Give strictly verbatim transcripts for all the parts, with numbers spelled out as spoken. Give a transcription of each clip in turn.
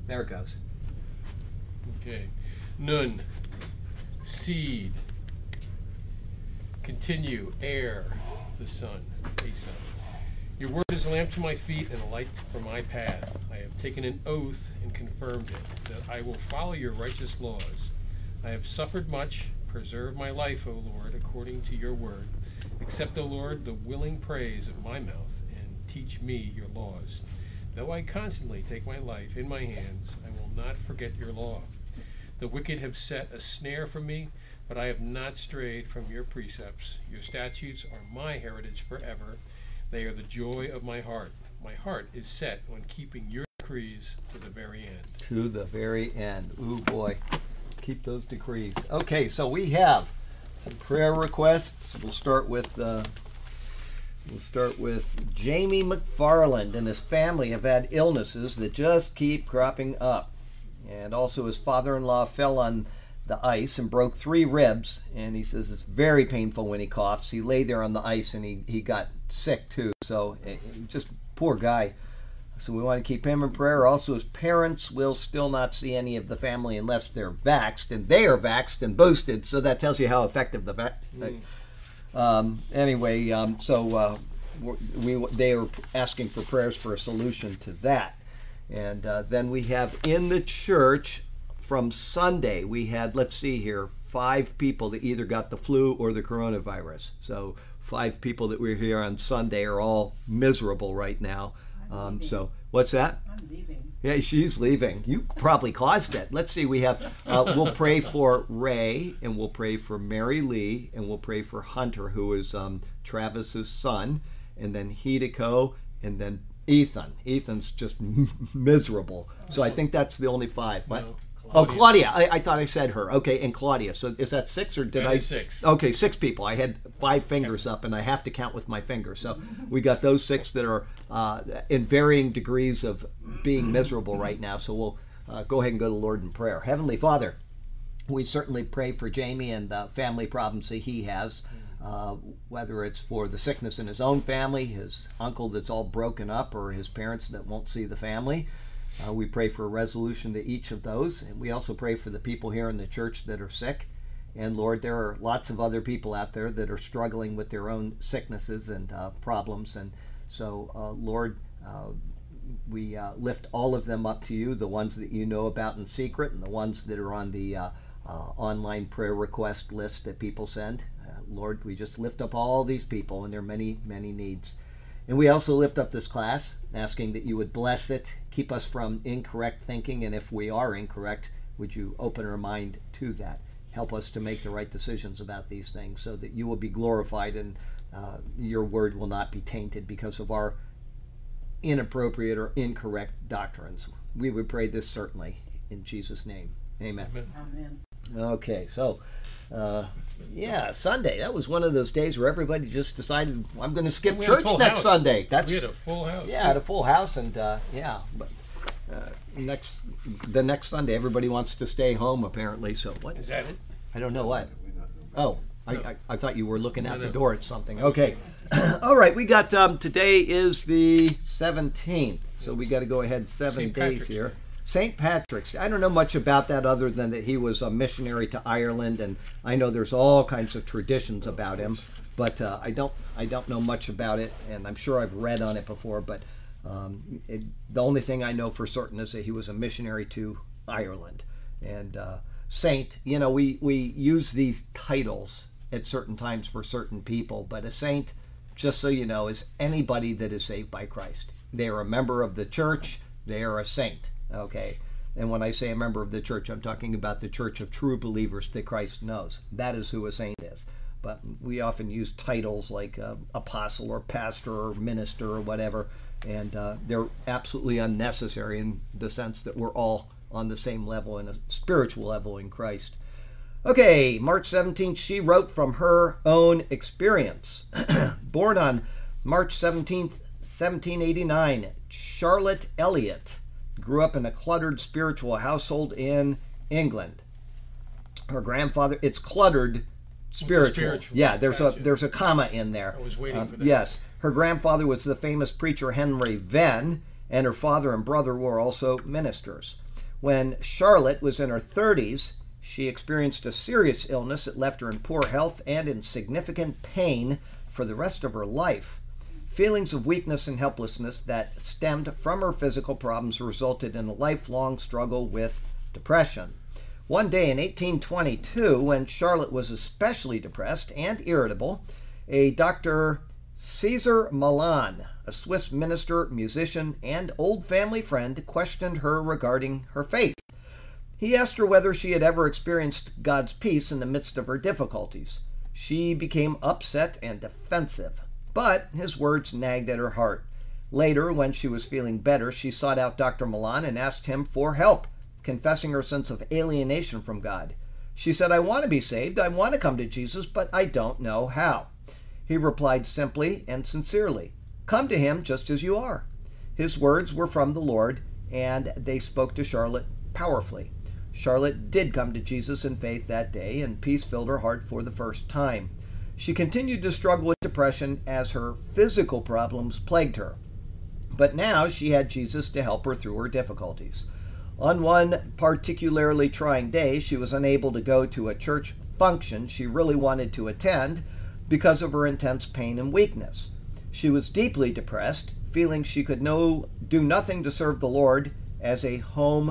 There it goes. Okay. Nun. Seed. Continue. Air. The sun. A sun. Your word is a lamp to my feet and a light for my path. I have taken an oath and confirmed it, that I will follow your righteous laws. I have suffered much. Preserve my life, O Lord, according to your word. Accept, O Lord, the willing praise of my mouth, and teach me your laws. Though I constantly take my life in my hands, I will not forget your law. The wicked have set a snare for me, but I have not strayed from your precepts. Your statutes are my heritage forever. They are the joy of my heart. My heart is set on keeping your decrees to the very end. To the very end. Ooh, boy. Keep those decrees. Okay, so we have some prayer requests. We'll start with uh, we'll start with Jamie McFarland and his family have had illnesses that just keep cropping up. And also his father-in-law fell on the ice and broke three ribs, and he says it's very painful when he coughs. He lay there on the ice and he, he got sick too. So it, it, just poor guy. So we want to keep him in prayer. Also, his parents will still not see any of the family unless they're vaxxed, and they are vaxxed and boosted. So that tells you how effective the vac. Mm. Um, anyway, um, so uh, we they are asking for prayers for a solution to that. And uh, then we have in the church from Sunday, we had, let's see here, five people that either got the flu or the coronavirus. So five people that were here on Sunday are all miserable right now. Um, so what's that? I'm leaving. Yeah, she's leaving. You probably caused it. Let's see. We have. Uh, we'll pray for Ray, and we'll pray for Mary Lee, and we'll pray for Hunter, who is um, Travis's son, and then Hideko, and then Ethan. Ethan's just miserable. So I think that's the only five. What? No. Oh, Claudia. I, I thought I said her. Okay, and Claudia. So is that six or did That I? is six. Okay, six people. I had five fingers up, and I have to count with my fingers. So we got those six that are uh, in varying degrees of being miserable right now. So we'll uh, go ahead and go to the Lord in prayer. Heavenly Father, we certainly pray for Jamie and the family problems that he has, uh, whether it's for the sickness in his own family, his uncle that's all broken up, or his parents that won't see the family. Uh, we pray for a resolution to each of those. And we also pray for the people here in the church that are sick. And Lord, there are lots of other people out there that are struggling with their own sicknesses and uh, problems. And so, uh, Lord, uh, we uh, lift all of them up to you, the ones that you know about in secret and the ones that are on the uh, uh, online prayer request list that people send. Uh, Lord, we just lift up all these people and their many, many needs. And we also lift up this class, asking that you would bless it, keep us from incorrect thinking, and if we are incorrect, would you open our mind to that? Help us to make the right decisions about these things so that you will be glorified and uh, your word will not be tainted because of our inappropriate or incorrect doctrines. We would pray this certainly in Jesus' name. Amen. Amen. Amen. Okay, so uh, yeah, Sunday. That was one of those days where everybody just decided I'm going to skip We had a church full next house. Sunday. That's We had a full house. yeah, had a full house, and uh, yeah, but uh, next the next Sunday everybody wants to stay home apparently. So what? Is that it? I don't know what. Oh, I, No. I, I thought you were looking No, out no. the door at something. Okay, all right. We got um, today is the seventeenth, so we got to go ahead seven Saint days Patrick's here. Day. Saint Patrick's. I don't know much about that other than that he was a missionary to Ireland, and I know there's all kinds of traditions about him, but uh, I don't I don't know much about it, and I'm sure I've read on it before, but um, it, the only thing I know for certain is that he was a missionary to Ireland. And uh, saint, you know, we, we use these titles at certain times for certain people, but a saint, just so you know, is anybody that is saved by Christ. They are a member of the church, they are a saint. Okay, and when I say a member of the church, I'm talking about the church of true believers that Christ knows. That is who a saint is. But we often use titles like uh, apostle or pastor or minister or whatever, and uh, they're absolutely unnecessary in the sense that we're all on the same level, in a spiritual level in Christ. Okay, March seventeenth, she wrote from her own experience. Born on March seventeenth, seventeen eighty-nine, Charlotte Elliott grew up in a cluttered spiritual household in England. Her grandfather, it's cluttered spiritual. spiritual. Yeah, there's Gotcha. a there's a comma in there. I was waiting Um, for that. Yes, her grandfather was the famous preacher Henry Venn, and her father and brother were also ministers. When Charlotte was in her thirties, she experienced a serious illness that left her in poor health and in significant pain for the rest of her life. Feelings of weakness and helplessness that stemmed from her physical problems resulted in a lifelong struggle with depression. One day in eighteen twenty-two, when Charlotte was especially depressed and irritable, a Doctor Caesar Milan, a Swiss minister, musician, and old family friend, questioned her regarding her faith. He asked her whether she had ever experienced God's peace in the midst of her difficulties. She became upset and defensive, but his words nagged at her heart. Later, when she was feeling better, she sought out Doctor Milan and asked him for help, confessing her sense of alienation from God. She said, "I want to be saved, I want to come to Jesus, but I don't know how." He replied simply and sincerely, "Come to him just as you are." His words were from the Lord, and they spoke to Charlotte powerfully. Charlotte did come to Jesus in faith that day, and peace filled her heart for the first time. She continued to struggle with depression as her physical problems plagued her. But now she had Jesus to help her through her difficulties. On one particularly trying day, she was unable to go to a church function she really wanted to attend because of her intense pain and weakness. She was deeply depressed, feeling she could no, do nothing to serve the Lord as a home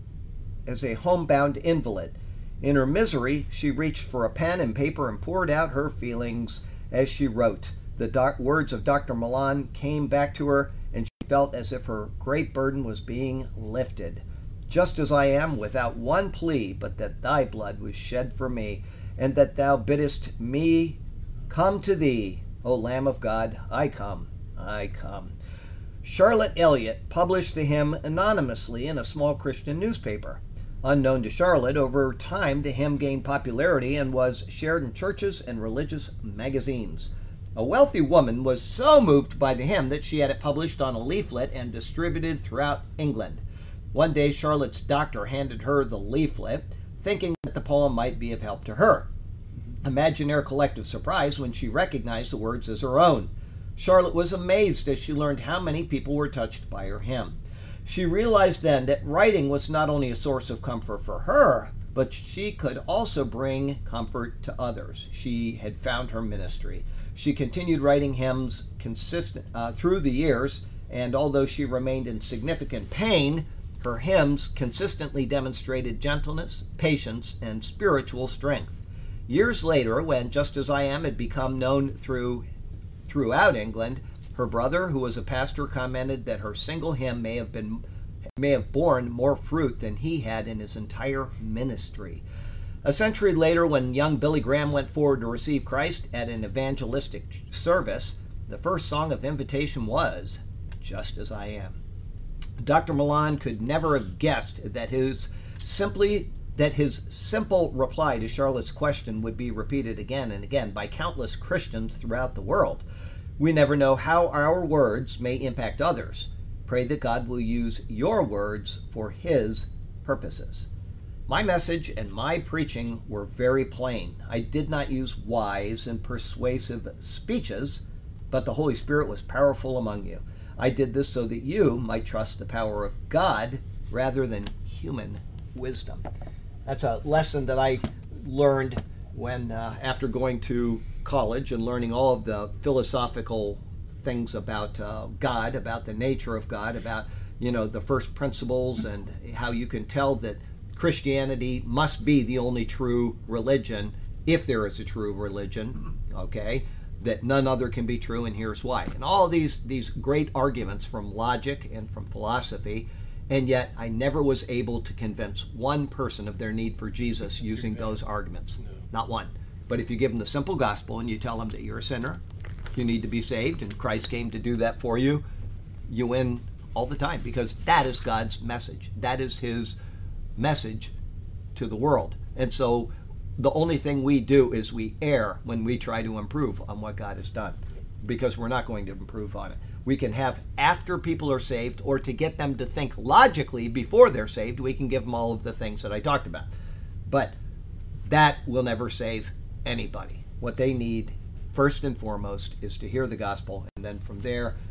as a homebound invalid. In her misery, she reached for a pen and paper and poured out her feelings as she wrote. The doc- words of Doctor Milan came back to her, and she felt as if her great burden was being lifted. "Just as I am, without one plea, but that thy blood was shed for me, and that thou biddest me come to thee. O Lamb of God, I come, I come." Charlotte Elliott published the hymn anonymously in a small Christian newspaper. Unknown to Charlotte, over time the hymn gained popularity and was shared in churches and religious magazines. A wealthy woman was so moved by the hymn that she had it published on a leaflet and distributed throughout England. One day, Charlotte's doctor handed her the leaflet, thinking that the poem might be of help to her. Imagine their collective surprise when she recognized the words as her own. Charlotte was amazed as she learned how many people were touched by her hymn. She realized then that writing was not only a source of comfort for her, but she could also bring comfort to others. She had found her ministry. She continued writing hymns consistent uh, through the years, and although she remained in significant pain, her hymns consistently demonstrated gentleness, patience, and spiritual strength. Years later, when Just As I Am had become known through throughout England, her brother, who was a pastor, commented that her single hymn may have been may have borne more fruit than he had in his entire ministry. A century later, when young Billy Graham went forward to receive Christ at an evangelistic service, the first song of invitation was Just As I Am. Doctor Milan could never have guessed that his simply that his simple reply to Charlotte's question would be repeated again and again by countless Christians throughout the world. We never know how our words may impact others. Pray that God will use your words for his purposes. My message and my preaching were very plain. I did not use wise and persuasive speeches, but the Holy Spirit was powerful among you. I did this so that you might trust the power of God rather than human wisdom. That's a lesson that I learned when, uh, after going to college and learning all of the philosophical things about uh, God, about the nature of God, about, you know, the first principles and how you can tell that Christianity must be the only true religion, if there is a true religion, okay, that none other can be true, and here's why. And all these, these great arguments from logic and from philosophy, and yet I never was able to convince one person of their need for Jesus using those arguments. No. Not one. But if you give them the simple gospel and you tell them that you're a sinner, you need to be saved, and Christ came to do that for you, you win all the time, because that is God's message. That is his message to the world. And so the only thing we do is we err when we try to improve on what God has done, because we're not going to improve on it. We can have after people are saved, or to get them to think logically before they're saved, we can give them all of the things that I talked about. But that will never save anybody. What they need, first and foremost, is to hear the gospel, and then from there,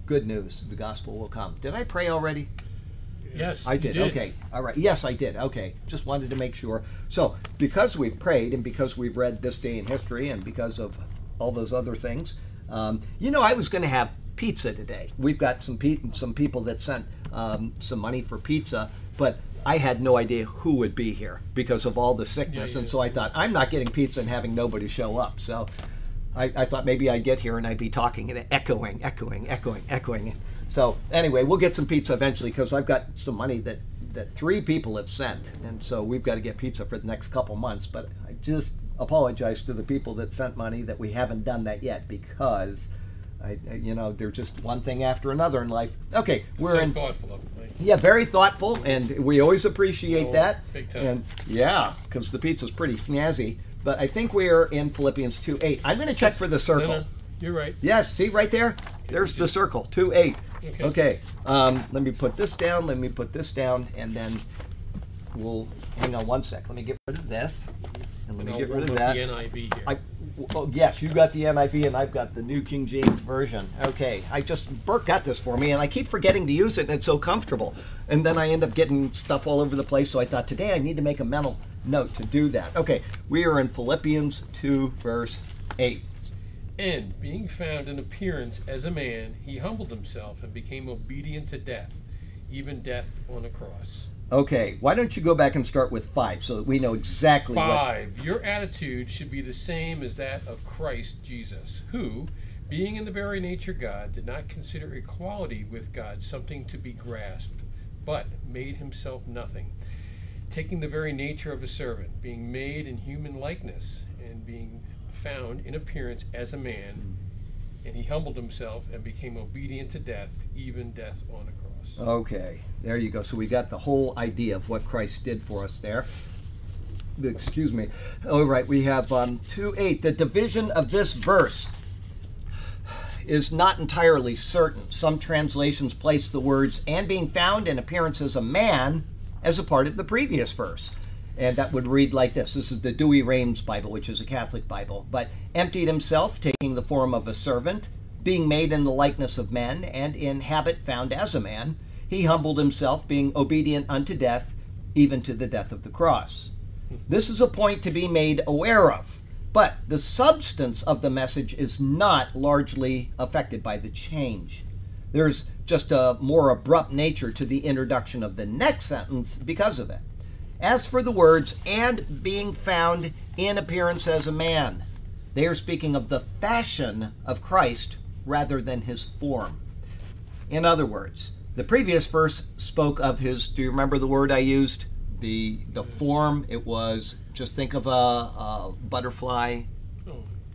good news. The gospel will come. Did I pray already? Yes, I you did. Okay. All right. Yes, I did. Okay. Just wanted to make sure. So, because we've prayed and because we've read This Day in History and because of all those other things, um, you know, I was going to have pizza today. We've got some pe- some people that sent um, some money for pizza, but I had no idea who would be here because of all the sickness. Yeah, yeah. And so I thought, I'm not getting pizza and having nobody show up. So I, I thought maybe I'd get here and I'd be talking and echoing, echoing, echoing, echoing. So anyway, we'll get some pizza eventually because I've got some money that, that three people have sent. And so we've got to get pizza for the next couple months. But I just apologize to the people that sent money that we haven't done that yet because, I, you know, they're just one thing after another in life. Okay, we're so in. thoughtful of me. Yeah, very thoughtful, and we always appreciate Oh, that. big time. And yeah, because the pizza's pretty snazzy. But I think we're in Philippians two eight. I'm going to check for the No, circle. no, you're right. Yes, see right there? There's the circle, two eight. Okay. Okay, um, let me put this down, let me put this down, and then we'll, hang on one sec. Let me get rid of this, and let And me I'll get rid hold of up that. the N I V here. I, oh, yes, you got the N I V and I've got the New King James Version. Okay, I just, Bert got this for me and I keep forgetting to use it and it's so comfortable. And then I end up getting stuff all over the place, so I thought today I need to make a mental note to do that. Okay, we are in Philippians two, verse eight. And being found in appearance as a man, he humbled himself and became obedient to death, even death on a cross. Okay, why don't you go back and start with five so that we know exactly what... Five, your attitude should be the same as that of Christ Jesus, who, being in the very nature God, did not consider equality with God something to be grasped, but made himself nothing, taking the very nature of a servant, being made in human likeness, and being found in appearance as a man, and he humbled himself and became obedient to death, even death on a cross. Okay, there you go. So we got the whole idea of what Christ did for us there. Excuse me. All right, we have um, two eight. The division of this verse is not entirely certain. Some translations place the words, and being found in appearance as a man, as a part of the previous verse. And that would read like this. This is the Douay-Rheims Bible, which is a Catholic Bible. But emptied himself, taking the form of a servant, being made in the likeness of men, and in habit found as a man, he humbled himself, being obedient unto death, even to the death of the cross. This is a point to be made aware of, but the substance of the message is not largely affected by the change. There's just a more abrupt nature to the introduction of the next sentence because of it. As for the words, and being found in appearance as a man, they are speaking of the fashion of Christ rather than his form. In other words, the previous verse spoke of his, do you remember the word I used? The the form, it was, just think of a, a butterfly, Oh,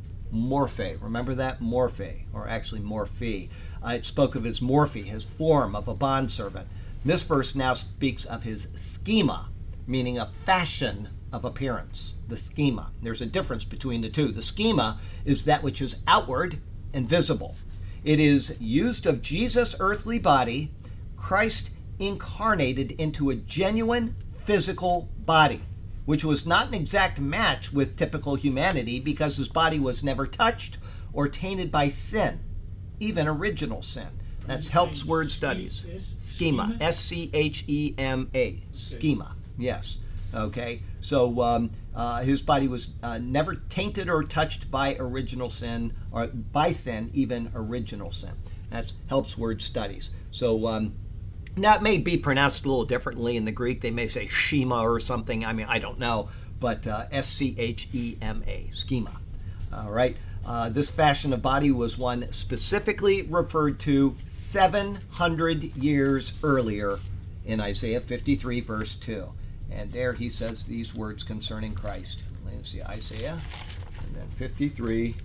morphe. Remember that? Morphe, or actually morphe. Uh, it spoke of his morphe, his form of a bondservant. This verse now speaks of his schema, meaning a fashion of appearance, the schema. There's a difference between the two. The schema is that which is outward and visible. It is used of Jesus' earthly body, Christ incarnated into a genuine physical body, which was not an exact match with typical humanity because his body was never touched or tainted by sin, even original sin. That's Helps Word Studies. Schema, S C H E M A, schema, yes. Okay, so um, uh, his body was uh, never tainted or touched by original sin, or by sin, even original sin. That's Helps Word Studies. So um, now it may be pronounced a little differently in the Greek. They may say schema or something. I mean, I don't know, but uh, S C H E M A, schema. All right. Uh, this fashion of body was one specifically referred to seven hundred years earlier in Isaiah fifty-three, verse two. And there he says these words concerning Christ. Let's see, Isaiah, and then fifty-three.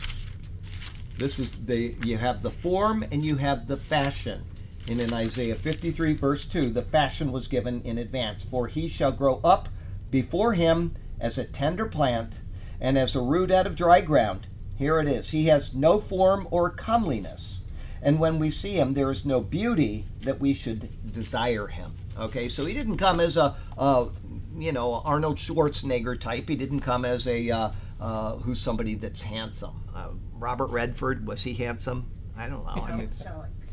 This is the, you have the form and you have the fashion. And in Isaiah fifty-three, verse two, the fashion was given in advance. For he shall grow up before him as a tender plant, and as a root out of dry ground. Here it is. He has no form or comeliness. And when we see him, there is no beauty that we should desire him. Okay, so he didn't come as a, a you know, Arnold Schwarzenegger type. He didn't come as a, uh, uh, who's somebody that's handsome. Uh, Robert Redford, was he handsome? I don't know. I mean,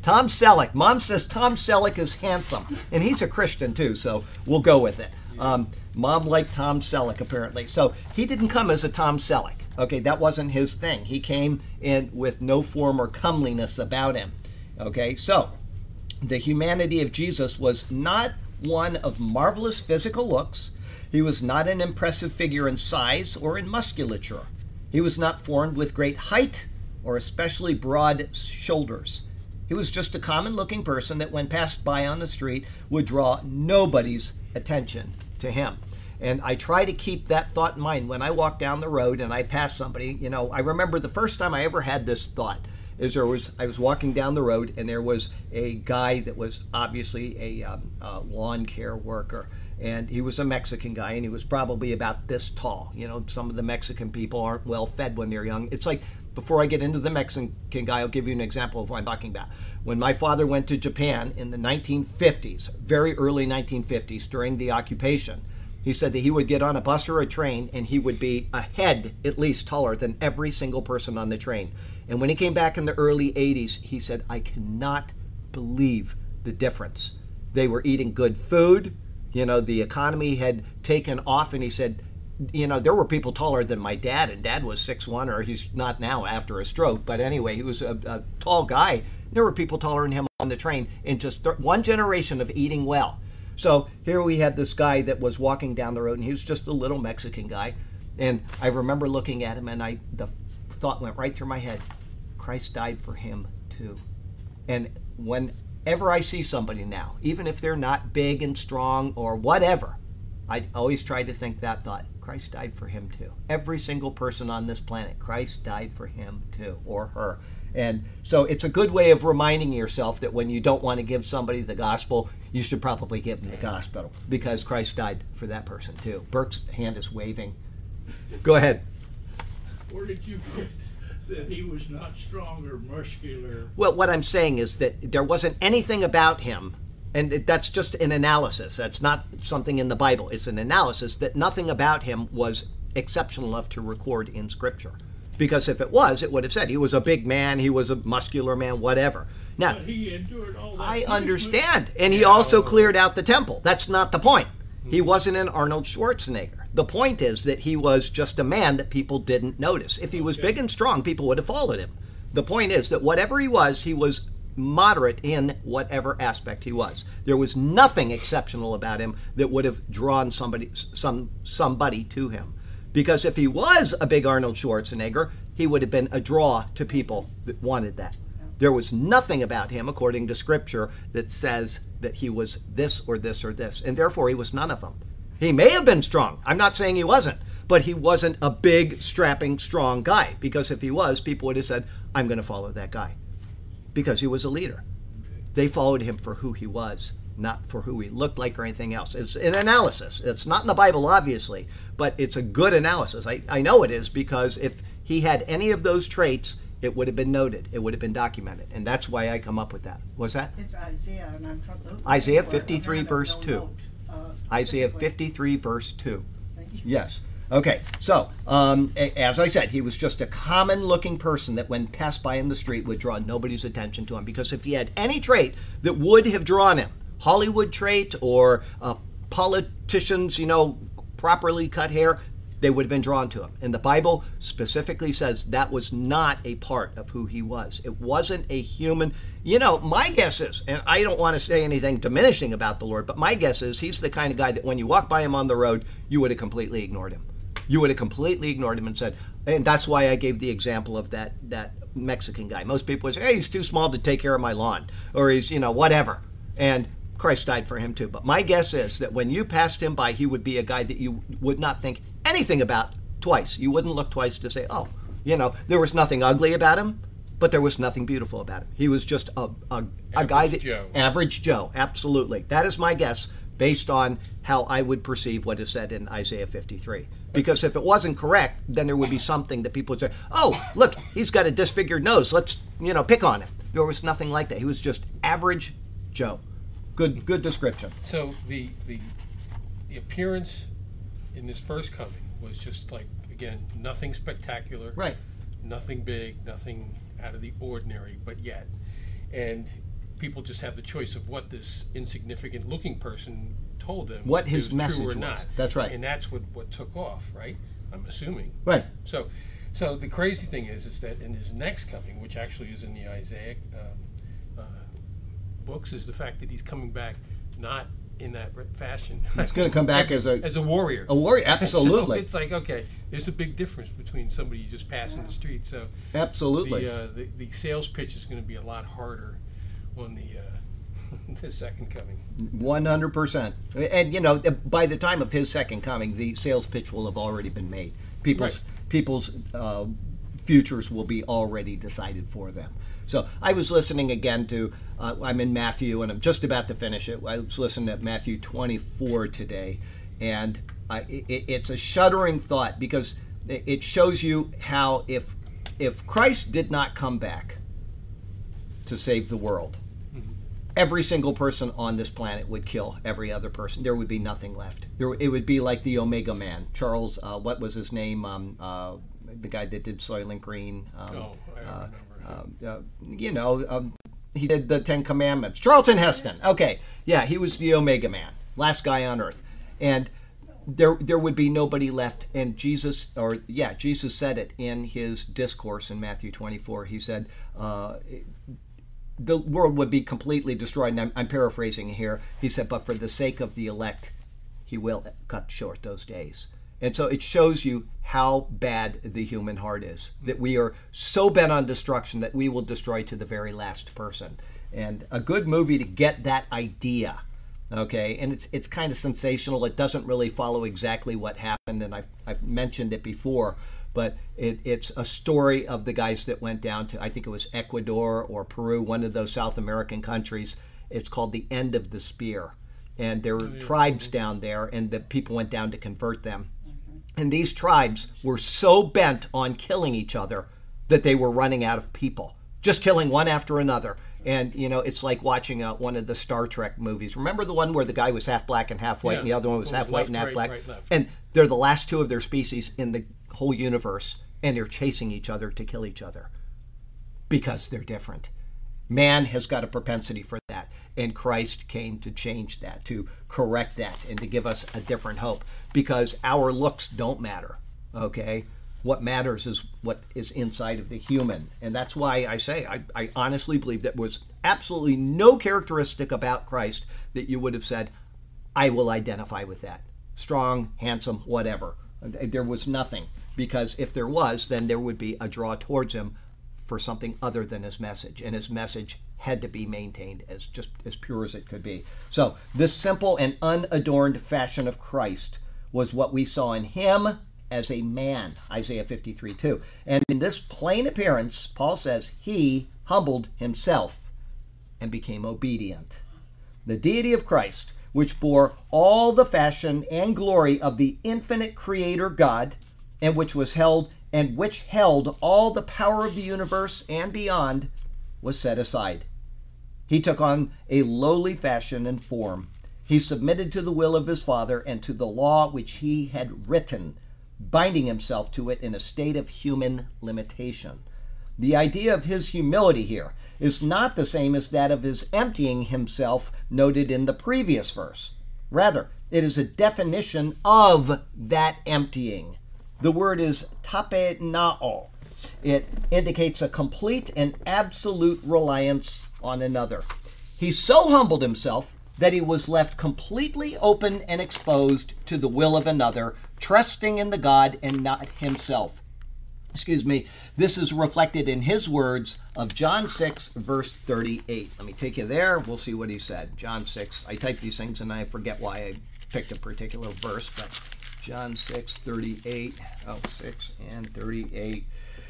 Tom Selleck. Mom says Tom Selleck is handsome, and he's a Christian too, so we'll go with it. Um, Mom liked Tom Selleck apparently, so he didn't come as a Tom Selleck. Okay, that wasn't his thing. He came in with no form or comeliness about him. Okay, so the humanity of Jesus was not one of marvelous physical looks. He was not an impressive figure in size or in musculature. He was not formed with great height or especially broad shoulders. He was just a common-looking person that when passed by on the street would draw nobody's attention to him. And I try to keep that thought in mind when I walk down the road and I pass somebody. You know, I remember the first time I ever had this thought is there was, I was walking down the road and there was a guy that was obviously a, um, a lawn care worker. And he was a Mexican guy, and he was probably about this tall. You know, some of the Mexican people aren't well fed when they're young. It's like, before I get into the Mexican guy, I'll give you an example of what I'm talking about. When my father went to Japan in the nineteen fifties, very early nineteen fifties, during the occupation, he said that he would get on a bus or a train, and he would be a head at least taller than every single person on the train. And when he came back in the early eighties, he said, I cannot believe the difference. They were eating good food. You know, the economy had taken off, and he said, you know, there were people taller than my dad, and Dad was six one, or he's not now after a stroke, but anyway, he was a, a tall guy. There were people taller than him on the train in just th- one generation of eating well. So here we had this guy that was walking down the road, and he was just a little Mexican guy. And I remember looking at him, and I the thought went right through my head, Christ died for him too. And whenever I see somebody now, even if they're not big and strong or whatever, I always try to think that thought, Christ died for him too. Every single person on this planet, Christ died for him too, or her. And so it's a good way of reminding yourself that when you don't want to give somebody the gospel, you should probably give them the gospel, because Christ died for that person too. Burke's hand is waving. Go ahead. Where did you get that he was not strong or muscular? Well, what I'm saying is that there wasn't anything about him, and that's just an analysis. That's not something in the Bible. It's an analysis that nothing about him was exceptional enough to record in Scripture. Because if it was, it would have said he was a big man, he was a muscular man, whatever. Now, But he endured all that I punishment. understand. And he also cleared out the temple. That's not the point. He wasn't an Arnold Schwarzenegger. The point is that he was just a man that people didn't notice. If he was big and strong, people would have followed him. The point is that whatever he was, he was moderate in whatever aspect he was. There was nothing exceptional about him that would have drawn somebody some somebody to him. Because if he was a big Arnold Schwarzenegger, he would have been a draw to people that wanted that. There was nothing about him, according to Scripture, that says that he was this or this or this, and therefore he was none of them. He may have been strong. I'm not saying he wasn't, but he wasn't a big, strapping, strong guy, because if he was, people would have said, I'm going to follow that guy, because he was a leader. They followed him for who he was, not for who he looked like or anything else. It's an analysis. It's not in the Bible, obviously, but it's a good analysis. I, I know it is, because if he had any of those traits, it would have been noted. It would have been documented. And that's why I come up with that. What's that? It's Isaiah, and I'm trying to... Isaiah fifty-three, verse two. Note, uh, Isaiah specifically. fifty-three, verse two. Thank you. Yes. Okay. So, um, a- as I said, he was just a common-looking person that when passed by in the street would draw nobody's attention to him. Because if he had any trait that would have drawn him, Hollywood trait or uh, politicians, you know, properly cut hair, they would have been drawn to him. And the Bible specifically says that was not a part of who he was. It wasn't a human. You know, my guess is, and I don't want to say anything diminishing about the Lord, but my guess is he's the kind of guy that when you walk by him on the road, you would have completely ignored him. You would have completely ignored him and said, and that's why I gave the example of that that Mexican guy. Most people would say, hey, he's too small to take care of my lawn, or he's, you know, whatever. And Christ died for him too. But my guess is that when you passed him by, he would be a guy that you would not think anything about twice. You wouldn't look twice to say, oh, you know, there was nothing ugly about him, but there was nothing beautiful about him. He was just a, a, a guy that... Joe. Average Joe, absolutely. That is my guess based on how I would perceive what is said in Isaiah fifty-three. Because if it wasn't correct, then there would be something that people would say, oh, look, he's got a disfigured nose. Let's, you know, pick on him. There was nothing like that. He was just average Joe. Good good description. So the, the the appearance in this first coming was just like, again, nothing spectacular, Right. nothing big, nothing out of the ordinary, but yet. And people just have the choice of what this insignificant looking person told them. What his is true message or was. not. That's right. And that's what, what took off, right? I'm assuming. Right. So, so the crazy thing is, is that in his next coming, which actually is in the Isaiah um, uh, books, is the fact that he's coming back not in that re- fashion. He's going to come back as a as a warrior. a warrior. Absolutely. So it's like, okay, there's a big difference between somebody you just pass in the street. So Absolutely. the, uh, the the sales pitch is going to be a lot harder on the uh, the second coming. one hundred percent. And, you know, by the time of his second coming, the sales pitch will have already been made. People's Right. people's uh, futures will be already decided for them. So I was listening again to, uh, I'm in Matthew, and I'm just about to finish it. I was listening to Matthew twenty-four today, and I, it, it's a shuddering thought, because it shows you how if if Christ did not come back to save the world, every single person on this planet would kill every other person. There would be nothing left. There, it would be like the Omega Man. Charles, uh, what was his name? Um, uh, the guy that did Soylent Green. Um, Oh, I don't uh, remember. um, uh, you know, um, he did the Ten Commandments. Charlton Heston. Okay, yeah, he was the Omega Man, last guy on Earth, and there there would be nobody left. And Jesus, or yeah, Jesus said it in his discourse in Matthew twenty-four. He said, Uh, the world would be completely destroyed. And I'm, I'm paraphrasing here. He said, but for the sake of the elect, he will cut short those days. And so it shows you how bad the human heart is, that we are so bent on destruction that we will destroy to the very last person. And a good movie to get that idea, okay? And it's it's kind of sensational. It doesn't really follow exactly what happened, and I've, I've mentioned it before, but it, it's a story of the guys that went down to, I think it was Ecuador or Peru, one of those South American countries. It's called the End of the Spear. And there were tribes down there, and the people went down to convert them. And these tribes were so bent on killing each other that they were running out of people, just killing one after another. And, you know, it's like watching uh, one of the Star Trek movies. Remember the one where the guy was half black and half white, Yeah. and the other one was Well, half white left, and half right, black? right, left. And they're the last two of their species in the whole universe, and they're chasing each other to kill each other because they're different. Man has got a propensity for that, and Christ came to change that, to correct that, and to give us a different hope, because our looks don't matter, okay? What matters is what is inside of the human, and that's why I say I, I honestly believe that was absolutely no characteristic about Christ that you would have said, I will identify with that. Strong, handsome, whatever. There was nothing, because if there was, then there would be a draw towards him for something other than his message, and his message had to be maintained as just as pure as it could be. So this simple and unadorned fashion of Christ was what we saw in him as a man, Isaiah fifty-three two. And in this plain appearance, Paul says, he humbled himself and became obedient. The deity of Christ, which bore all the fashion and glory of the infinite creator God, and which was held and which held all the power of the universe and beyond, was set aside. He took on a lowly fashion and form. He submitted to the will of his Father and to the law which he had written, binding himself to it in a state of human limitation. The idea of his humility here is not the same as that of his emptying himself noted in the previous verse. Rather, it is a definition of that emptying. The word is tapenao. It indicates a complete and absolute reliance on another. He so humbled himself that he was left completely open and exposed to the will of another, trusting in the God and not himself. Excuse me. This is reflected in his words of John six, verse thirty-eight. Let me take you there. We'll see what he said. John six. I type these things and I forget why I picked a particular verse, but John six, thirty-eight. Oh, six and thirty-eight.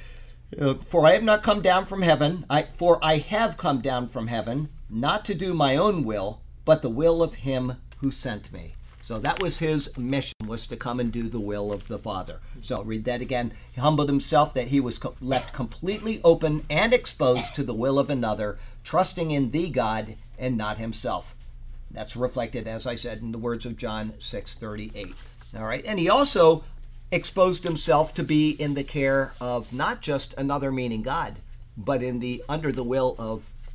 Uh, for I have not come down from heaven, I, for I have come down from heaven, not to do my own will, but the will of him who sent me. So that was his mission, was to come and do the will of the Father. So I'll read that again. He humbled himself that he was co- left completely open and exposed to the will of another, trusting in the God and not himself. That's reflected, as I said, in the words of John six thirty-eight. All right, and he also exposed himself to be in the care of not just another meaning God, but in the under the will of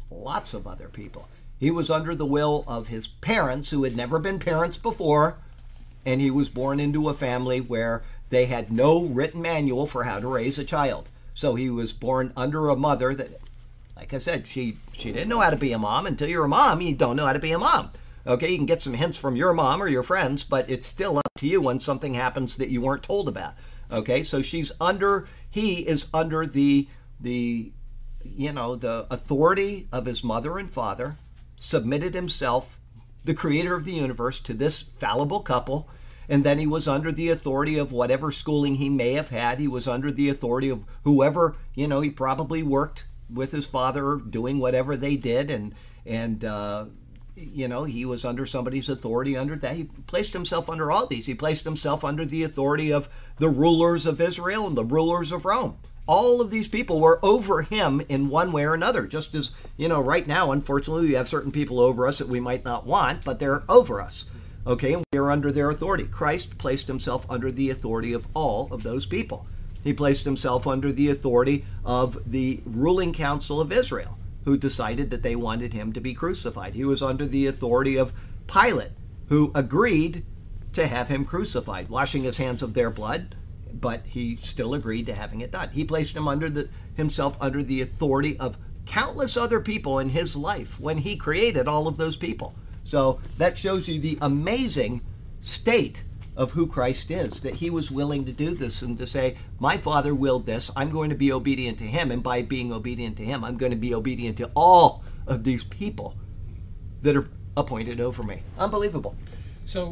lots of other people. He was under the will of his parents, who had never been parents before, and he was born into a family where they had no written manual for how to raise a child. So he was born under a mother that, like I said, she, she didn't know how to be a mom. Until you're a mom, you don't know how to be a mom. Okay, you can get some hints from your mom or your friends, but it's still up to you when something happens that you weren't told about. Okay, so she's under, he is under the, the, you know, the authority of his mother and father, submitted himself, the creator of the universe, to this fallible couple. And then he was under the authority of whatever schooling he may have had. He was under the authority of whoever, you know, he probably worked with his father doing whatever they did. And, and uh, you know, he was under somebody's authority under that. He placed himself under all these. He placed himself under the authority of the rulers of Israel and the rulers of Rome. All of these people were over him in one way or another, just as, you know, right now, unfortunately, we have certain people over us that we might not want, but they're over us. Okay, and we are under their authority. Christ placed himself under the authority of all of those people. He placed himself under the authority of the ruling council of Israel, who decided that they wanted him to be crucified. He was under the authority of Pilate, who agreed to have him crucified, washing his hands of their blood, but he still agreed to having it done. He placed him under the, himself under the authority of countless other people in his life when he created all of those people. So that shows you the amazing state of who Christ is, that he was willing to do this and to say, my Father willed this, I'm going to be obedient to him, and by being obedient to him, I'm going to be obedient to all of these people that are appointed over me. Unbelievable. So,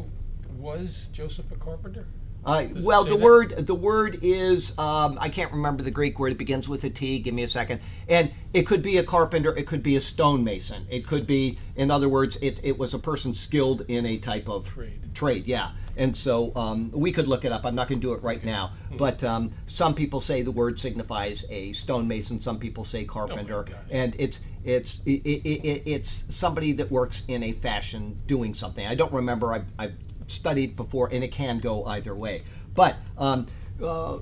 was Joseph a carpenter? Uh, well, the that? word the word is, um, I can't remember the Greek word. It begins with a T. Give me a second. And it could be a carpenter. It could be a stonemason. It could be, in other words, it, it was a person skilled in a type of trade. Trade, yeah. And so um, we could look it up. I'm not going to do it right now. Mm-hmm. But um, some people say the word signifies a stonemason. Some people say carpenter. Oh, and it's it's it, it, it, it's somebody that works in a fashion doing something. I don't remember. I I. studied before, and it can go either way. But um, uh,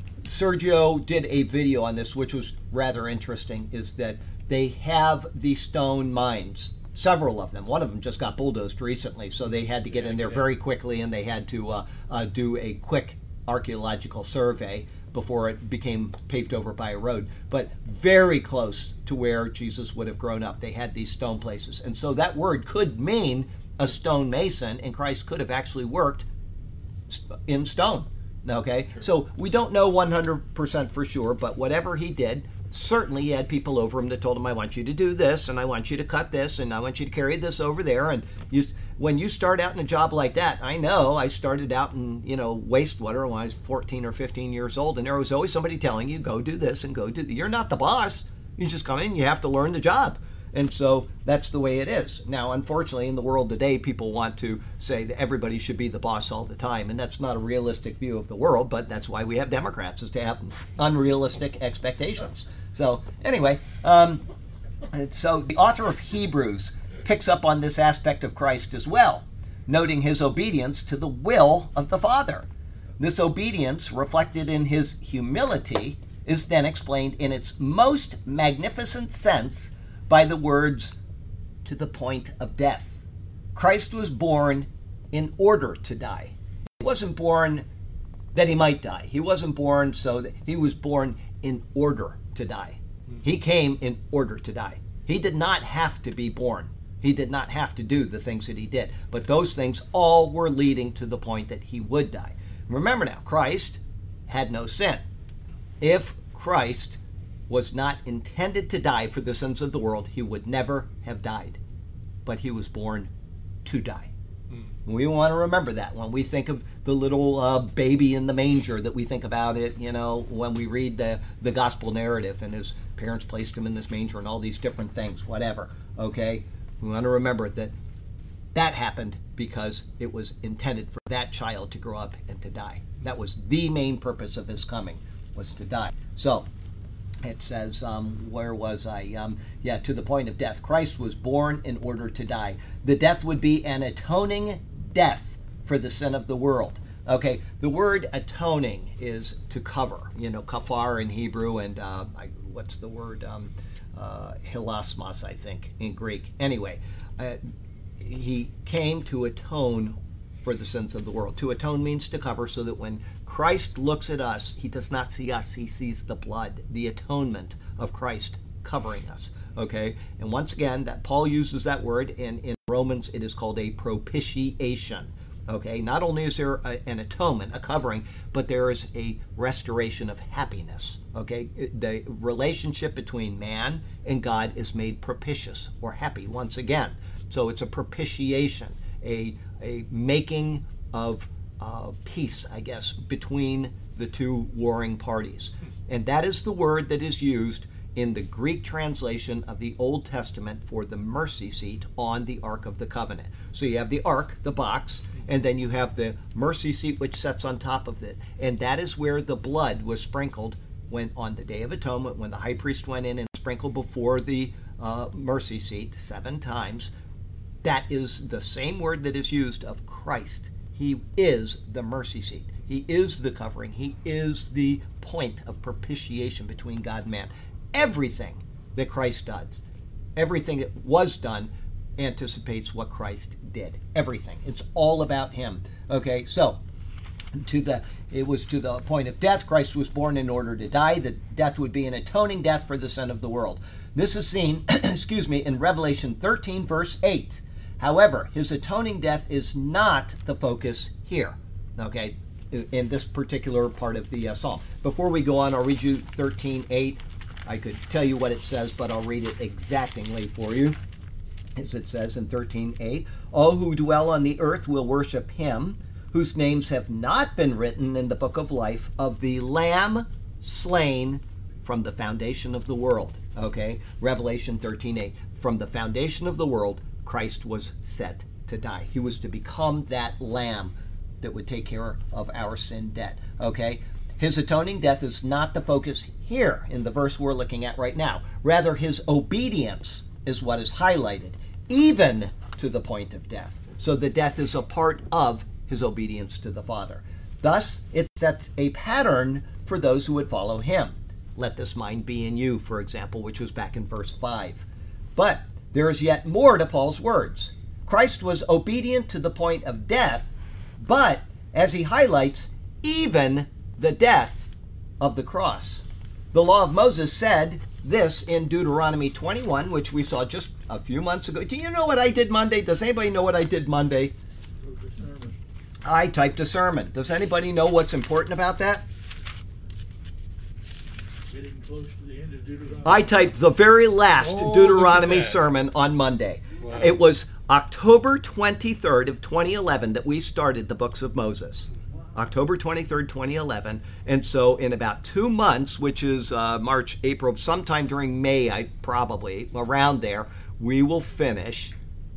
Sergio did a video on this, which was rather interesting, is that they have the stone mines, several of them. One of them just got bulldozed recently, so they had to get in there very quickly, and they had to uh, uh, do a quick archaeological survey before it became paved over by a road, but very close to where Jesus would have grown up. They had these stone places. And so that word could mean a stonemason, and Christ could have actually worked in stone. Okay, sure. So we don't know one hundred percent for sure, but whatever he did, certainly he had people over him that told him, I want you to do this, and I want you to cut this, and I want you to carry this over there. And you, when you start out in a job like that, I know I started out in, you know, wastewater when I was fourteen or fifteen years old, and there was always somebody telling you, go do this and go do that. You're not the boss. You just come in, you have to learn the job. And so that's the way it is. Now, unfortunately, in the world today, people want to say that everybody should be the boss all the time, and that's not a realistic view of the world, but that's why we have Democrats, is to have unrealistic expectations. So anyway, um, so the author of Hebrews picks up on this aspect of Christ as well, noting his obedience to the will of the Father. This obedience, reflected in his humility, is then explained in its most magnificent sense by the words, to the point of death. Christ was born in order to die. He wasn't born that he might die. He wasn't born so that he was born in order to die. He came in order to die. He did not have to be born. He did not have to do the things that he did. But those things all were leading to the point that he would die. Remember now, Christ had no sin. If Christ was not intended to die for the sins of the world, he would never have died. But he was born to die. Mm. We want to remember that when we think of the little uh, baby in the manger, that we think about it, you know, when we read the, the gospel narrative, and his parents placed him in this manger and all these different things, whatever, okay? We want to remember that that happened because it was intended for that child to grow up and to die. That was the main purpose of his coming, was to die. So, it says, um, where was I? Um, yeah, to the point of death. Christ was born in order to die. The death would be an atoning death for the sin of the world. Okay, the word atoning is to cover, you know, kafar in Hebrew, and uh, I, what's the word? Um, uh, hilasmos, I think, in Greek. Anyway, uh, he came to atone for the sins of the world. To atone means to cover, so that when Christ looks at us, he does not see us, he sees the blood, the atonement of Christ covering us. Okay? And once again, that Paul uses that word, in, in Romans it is called a propitiation. Okay? Not only is there a, an atonement, a covering, but there is a restoration of happiness. Okay? The relationship between man and God is made propitious or happy once again. So it's a propitiation, a a making of uh, peace, I guess, between the two warring parties. And that is the word that is used in the Greek translation of the Old Testament for the mercy seat on the Ark of the Covenant. So you have the Ark, the box, and then you have the mercy seat which sits on top of it. And that is where the blood was sprinkled when on the Day of Atonement, when the high priest went in and sprinkled before the uh, mercy seat seven times. That is the same word that is used of Christ. He is the mercy seat. He is the covering. He is the point of propitiation between God and man. Everything that Christ does, everything that was done, anticipates what Christ did. Everything. It's all about him. Okay, so to the it was to the point of death. Christ was born in order to die. The death would be an atoning death for the sin of the world. This is seen, excuse me, in Revelation thirteen, verse eight. However, his atoning death is not the focus here, okay, in this particular part of the uh, psalm. Before we go on, I'll read you thirteen eight. I could tell you what it says, but I'll read it exactingly for you. As it says in thirteen eight, all who dwell on the earth will worship him, whose names have not been written in the book of life of the Lamb slain from the foundation of the world. Okay, Revelation thirteen eight. From the foundation of the world, Christ was set to die. He was to become that lamb that would take care of our sin debt. Okay? His atoning death is not the focus here in the verse we're looking at right now. Rather, his obedience is what is highlighted, even to the point of death. So the death is a part of his obedience to the Father. Thus, it sets a pattern for those who would follow him. Let this mind be in you, for example, which was back in verse five. But there is yet more to Paul's words. Christ was obedient to the point of death, but, as he highlights, even the death of the cross. The law of Moses said this in Deuteronomy twenty-one, which we saw just a few months ago. Do you know what I did Monday? Does anybody know what I did Monday? I typed a sermon. Does anybody know what's important about that? Getting close to the end of Deuteronomy. I typed the very last Oh, Deuteronomy look at that. sermon on Monday. Wow. It was October twenty-third of twenty eleven that we started the books of Moses. October twenty-third, twenty eleven. And so in about two months, which is uh, March, April, sometime during May, I probably, around there, we will finish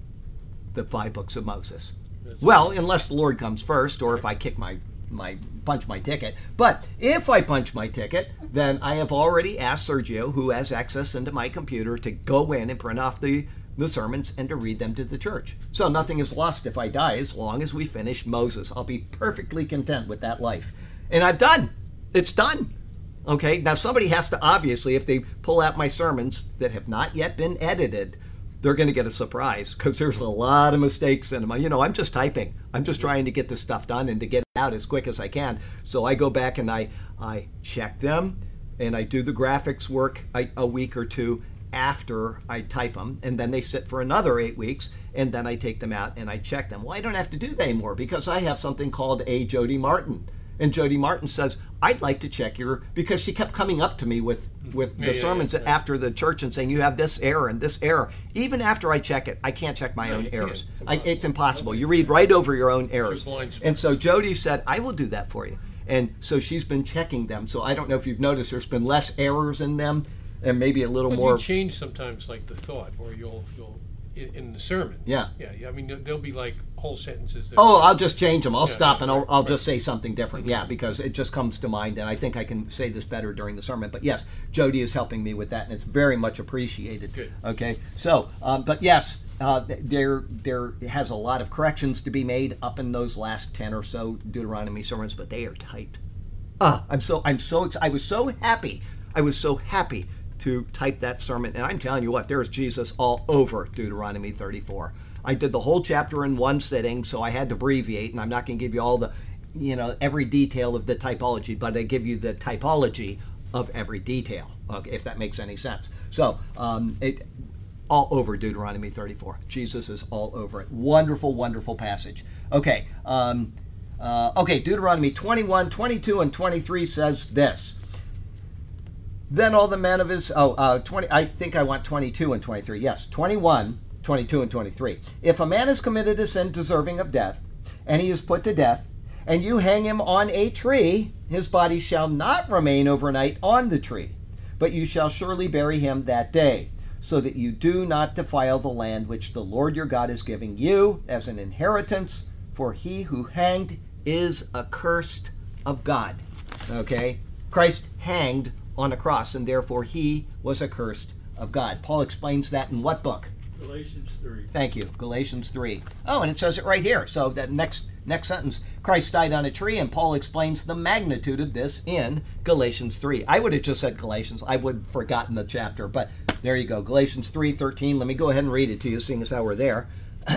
the five books of Moses. That's Well, unless the Lord comes first, or if I kick my my punch my ticket. But if I punch my ticket, then I have already asked Sergio, who has access into my computer, to go in and print off the, the sermons and to read them to the church. So nothing is lost if I die, as long as we finish Moses. I'll be perfectly content with that life. And I've done. It's done. Okay, now somebody has to, obviously, if they pull out my sermons that have not yet been edited, they're going to get a surprise, because there's a lot of mistakes in them. You know, I'm just typing. I'm just trying to get this stuff done and to get it out as quick as I can. So I go back and I, I check them, and I do the graphics work a, a week or two after I type them, and then they sit for another eight weeks, and then I take them out and I check them. Well, I don't have to do that anymore, because I have something called a Jody Martin. And Jody Martin says, I'd like to check your, because she kept coming up to me with, with the Yeah, yeah, sermons yeah, yeah. after the church and saying, you have this error and this error. Even after I check it, I can't check my No, own you can't. errors. It's I, impossible. it's impossible. You read right over your own errors. blind spots. And so Jody said, I will do that for you. And so she's been checking them. So I don't know if you've noticed, there's been less errors in them and maybe a little But more. you change sometimes, like the thought, or you'll you'll in, in the sermon. Yeah. yeah, yeah. I mean, there- there'll be like whole sentences. That Oh, I'll just change them. I'll Yeah, stop yeah, and I'll, right, I'll right. just say something different. Yeah, because it just comes to mind, and I think I can say this better during the sermon. But yes, Jody is helping me with that, and it's very much appreciated. Good. Okay, so, um, but yes, uh, th- there there has a lot of corrections to be made up in those last ten or so Deuteronomy sermons, but they are typed. Ah, I'm so I'm so ex- I was so happy. I was so happy to type that sermon. And I'm telling you what, there's Jesus all over Deuteronomy thirty-four. I did the whole chapter in one sitting, so I had to abbreviate, and I'm not going to give you all the, you know, every detail of the typology, but I give you the typology of every detail, okay, if that makes any sense. So, um, it all over Deuteronomy thirty-four. Jesus is all over it. Wonderful, wonderful passage. Okay, um, uh, okay, Deuteronomy twenty-one, twenty-two, and twenty-three says this. Then all the men of his, oh, uh, twenty, I think I want twenty-two and twenty-three. Yes, twenty-one, twenty-two, and twenty-three. If a man has committed a sin deserving of death, and he is put to death, and you hang him on a tree, his body shall not remain overnight on the tree, but you shall surely bury him that day, so that you do not defile the land which the Lord your God is giving you as an inheritance, for he who hanged is accursed of God. Okay? Christ hanged on a cross, and therefore he was accursed of God. Paul explains that in what book? Galatians three. Thank you. Galatians three. Oh, and it says it right here. So that next next sentence, Christ died on a tree, and Paul explains the magnitude of this in Galatians three. I would have just said Galatians. I would have forgotten the chapter, but there you go. Galatians three thirteen. Let me go ahead and read it to you, seeing as how we're there.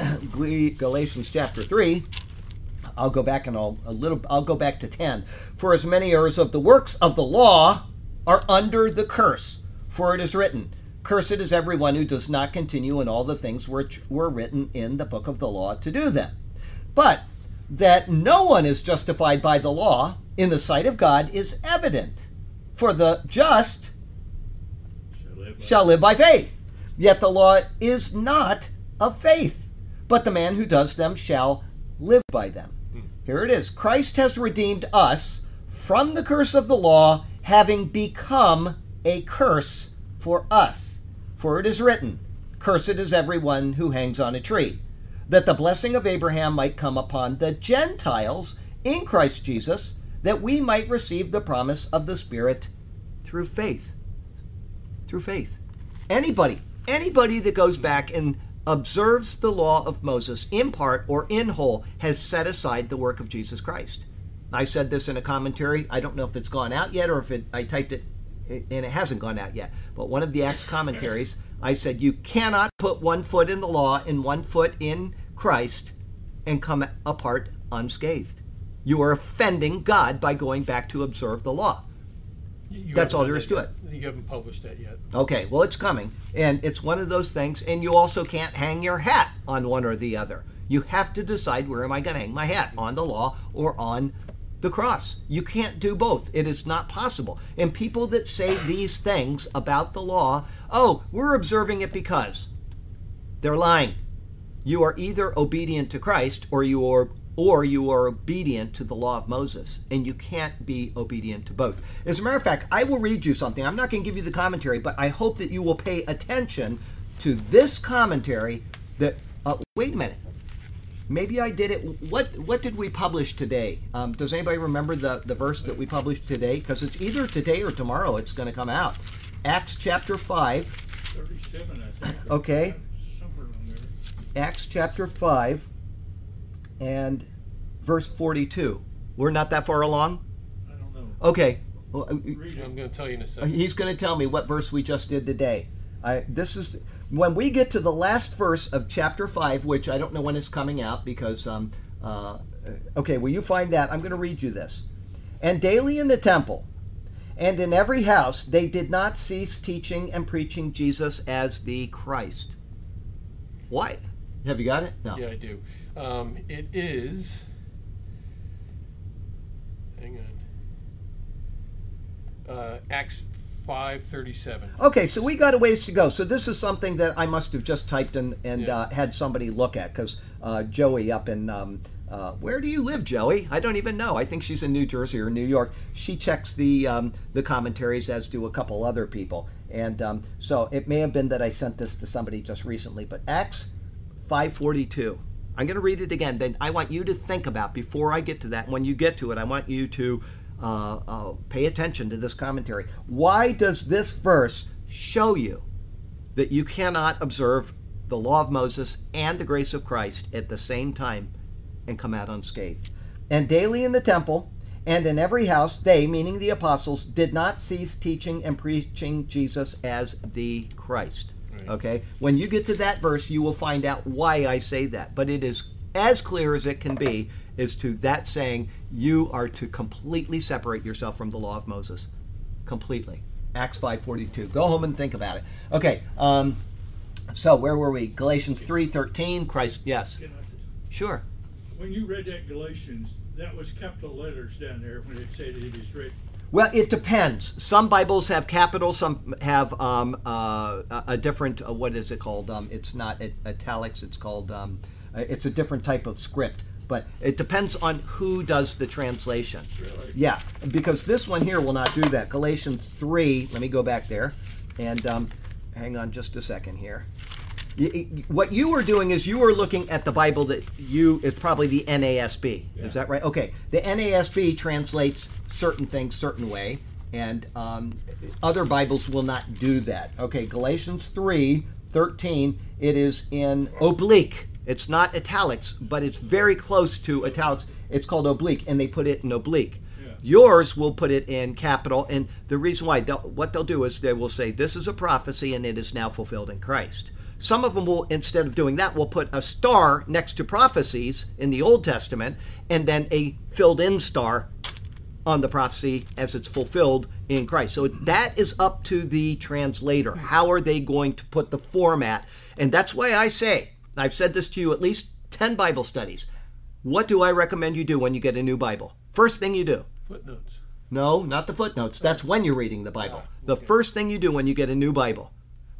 Galatians chapter three. I'll go back and I'll a little I'll go back to ten. For as many as of the works of the law are under the curse, for it is written, cursed is everyone who does not continue in all the things which were written in the book of the law to do them. But that no one is justified by the law in the sight of God is evident. For the just Shall live by shall live by faith. Yet the law is not of faith, but the man who does them shall live by them. Here it is. Christ has redeemed us from the curse of the law, having become a curse for us. For it is written, cursed is everyone who hangs on a tree, that the blessing of Abraham might come upon the Gentiles in Christ Jesus, that we might receive the promise of the Spirit through faith. Through faith. Anybody, anybody that goes back and observes the law of Moses in part or in whole has set aside the work of Jesus Christ. I said this in a commentary. I don't know if it's gone out yet or if it, I typed it and it hasn't gone out yet. But one of the Acts commentaries, I said you cannot put one foot in the law and one foot in Christ and come apart unscathed. You are offending God by going back to observe the law. You- you That's haven't all done there is that to yet. You haven't published that yet. Okay, well, it's coming, and it's one of those things, and you also can't hang your hat on one or the other. You have to decide, where am I going to hang my hat, on the law or on the cross? You can't do both. It is not possible. And people that say these things about the law, oh, we're observing it because, they're lying. You are either obedient to Christ or you are or you are obedient to the law of Moses, and you can't be obedient to both. As a matter of fact, I will read you something. I'm not going to give you the commentary, but I hope that you will pay attention to this commentary that, uh, wait a minute, maybe I did it, what what did we publish today? Um, does anybody remember the, the verse that we published today? Because it's either today or tomorrow it's going to come out. Acts chapter five. thirty-seven, I think. Okay. Somewhere on there. Acts chapter five and verse forty-two. We're not that far along? I don't know. Okay. Well, uh, Read I'm it. going to tell you in a second. he's going to tell me what verse we just did today. I, this is when we get to the last verse of chapter five, which I don't know when it's coming out because, um, uh, okay, will you find that? I'm going to read you this. And daily in the temple and in every house they did not cease teaching and preaching Jesus as the Christ. Why? Have you got it? No. Yeah, I do. Um, it is. Hang on. Uh, Acts five thirty-seven. Okay, so we got a ways to go. So this is something that I must have just typed and, and Yeah. uh, had somebody look at because uh, Joey up in, um, uh, where do you live, Joey? I don't even know. I think she's in New Jersey or New York. She checks the um, the commentaries, as do a couple other people. And um, so it may have been that I sent this to somebody just recently, but Acts five forty-two. I'm going to read it again. Then I want you to think about, before I get to that, when you get to it, I want you to uh, uh, pay attention to this commentary. Why does this verse show you that you cannot observe the law of Moses and the grace of Christ at the same time and come out unscathed? And daily in the temple And in every house, they, meaning the apostles, did not cease teaching and preaching Jesus as the Christ. Right. Okay? When you get to that verse, you will find out why I say that. But it is as clear as it can be as to that saying, you are to completely separate yourself from the law of Moses. Completely. Acts five forty-two. Go home and think about it. Okay. Um, so where were we? Galatians three thirteen. Christ. Yes. Can I say- Sure. When you read that Galatians, that was capital letters down there when it said it is written. Well, it depends. Some Bibles have capital, some have um, uh, a a different, uh, what is it called? Um, it's not it, italics, it's called, um, uh, it's a different type of script. But it depends on who does the translation. Really? Yeah, because this one here will not do that. Galatians three, let me go back there. And um, hang on just a second here. Y- y- What you were doing is you were looking at the Bible that you, it's probably the N A S B. Yeah. Is that right? Okay. The N A S B translates certain things certain way, and um, other Bibles will not do that. Okay, Galatians three thirteen, it is in oblique. It's not italics, but it's very close to italics. It's called oblique, and they put it in oblique. Yeah. Yours will put it in capital, and the reason why, they'll, what they'll do is they will say, this is a prophecy, and it is now fulfilled in Christ. Some of them will, instead of doing that, will put a star next to prophecies in the Old Testament, and then a filled-in star on the prophecy as it's fulfilled in Christ. So that is up to the translator. How are they going to put the format? And that's why I say, I've said this to you at least ten Bible studies. What do I recommend you do when you get a new Bible? First thing you do. Footnotes. No, not the footnotes. That's when you're reading the Bible. Ah, The okay. first thing you do when you get a new Bible,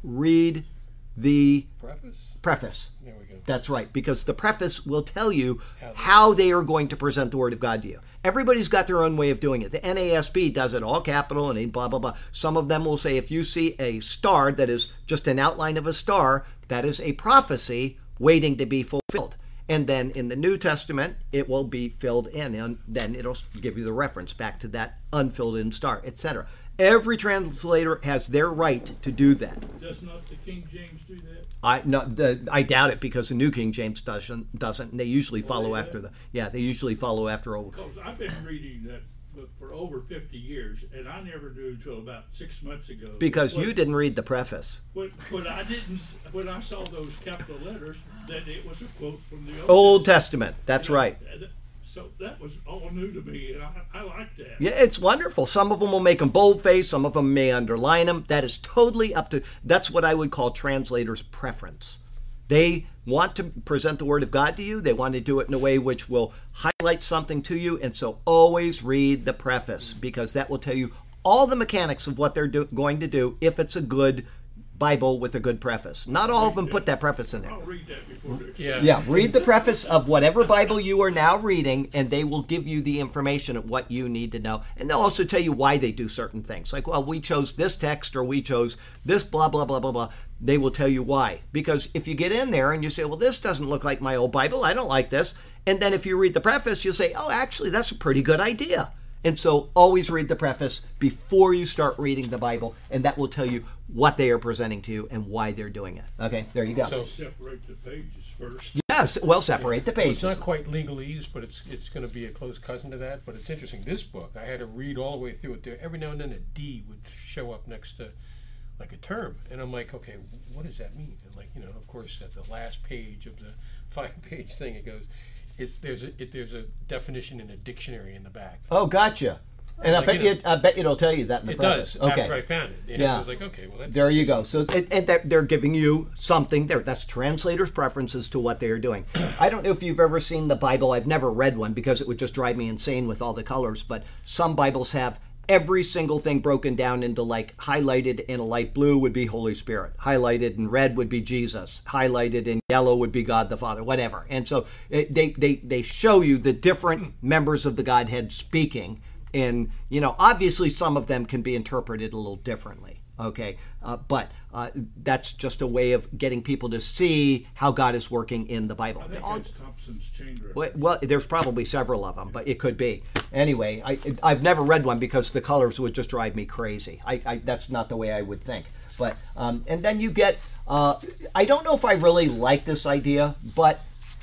read the Preface? preface. There we go. That's right, because the preface will tell you How they- how they are going to present the Word of God to you. Everybody's got their own way of doing it. The N A S B does it all capital and blah, blah, blah. Some of them will say if you see a star that is just an outline of a star, that is a prophecy waiting to be fulfilled. And then in the New Testament, it will be filled in, and then it'll give you the reference back to that unfilled in star, et cetera. Every translator has their right to do that. Does not the King James do that? I no, the, I doubt it, because the New King James doesn't. Doesn't. And they usually follow yeah. after the. Yeah, they usually follow after old. Because I've been reading that book for over fifty years, and I never knew until about six months ago. Because what- you didn't read the preface. When, when I didn't, when I saw those capital letters, that it was a quote from the Old, Old Testament. That's right. And so that was all new to me, and I, I like that. Yeah, it's wonderful. Some of them will make them boldface. Some of them may underline them. That is totally up to. That's what I would call translators' preference. They want to present the Word of God to you. They want to do it in a way which will highlight something to you. And so always read the preface, because that will tell you all the mechanics of what they're do- going to do if it's a good Bible with a good preface. Not all of them put that preface in there. I'll read that before next Yeah. Yeah, read the preface of whatever Bible you are now reading, and they will give you the information of what you need to know. And they'll also tell you why they do certain things. Like, well, we chose this text, or we chose this blah, blah, blah, blah, blah. They will tell you why. Because if you get in there and you say, well, this doesn't look like my old Bible, I don't like this. And then if you read the preface, you'll say, oh, actually, that's a pretty good idea. And so always read the preface before you start reading the Bible, and that will tell you what they are presenting to you and why they're doing it. Okay, there you go. So- Separate the pages first. Yes, well, separate the Well, pages. it's not quite legalese, but it's it's going to be a close cousin to that. But it's interesting. This book, I had to read all the way through it. There, every now and then, a D would show up next to like a term, and I'm like, okay, what does that mean? And like, you know, of course, at the last page of the five-page thing, it goes, it's, there's a it, there's a definition in a dictionary in the back. Oh, gotcha. And I Like, bet you you, know, I bet it'll tell you that in the It preface. does. Okay. After I found it, and Yeah. I was like, okay, well, that's There you go. So it, and they're, they're giving you something there. That's translators' preferences to what they are doing. I don't know if you've ever seen the Bible. I've never read one because it would just drive me insane with all the colors. But some Bibles have every single thing broken down into, like, highlighted in a light blue would be Holy Spirit. Highlighted in red would be Jesus. Highlighted in yellow would be God the Father, whatever. And so it, they, they, they show you the different members of the Godhead speaking. And, you know, obviously some of them can be interpreted a little differently, okay? Uh, but uh, that's just a way of getting people to see how God is working in the Bible. I think All- that's Thompson's chain reference. well, well, there's probably several of them, but it could be. Anyway, I, I've never read one because the colors would just drive me crazy. I, I, that's not the way I would think. But um, and then you get, uh, I don't know if I really like this idea, but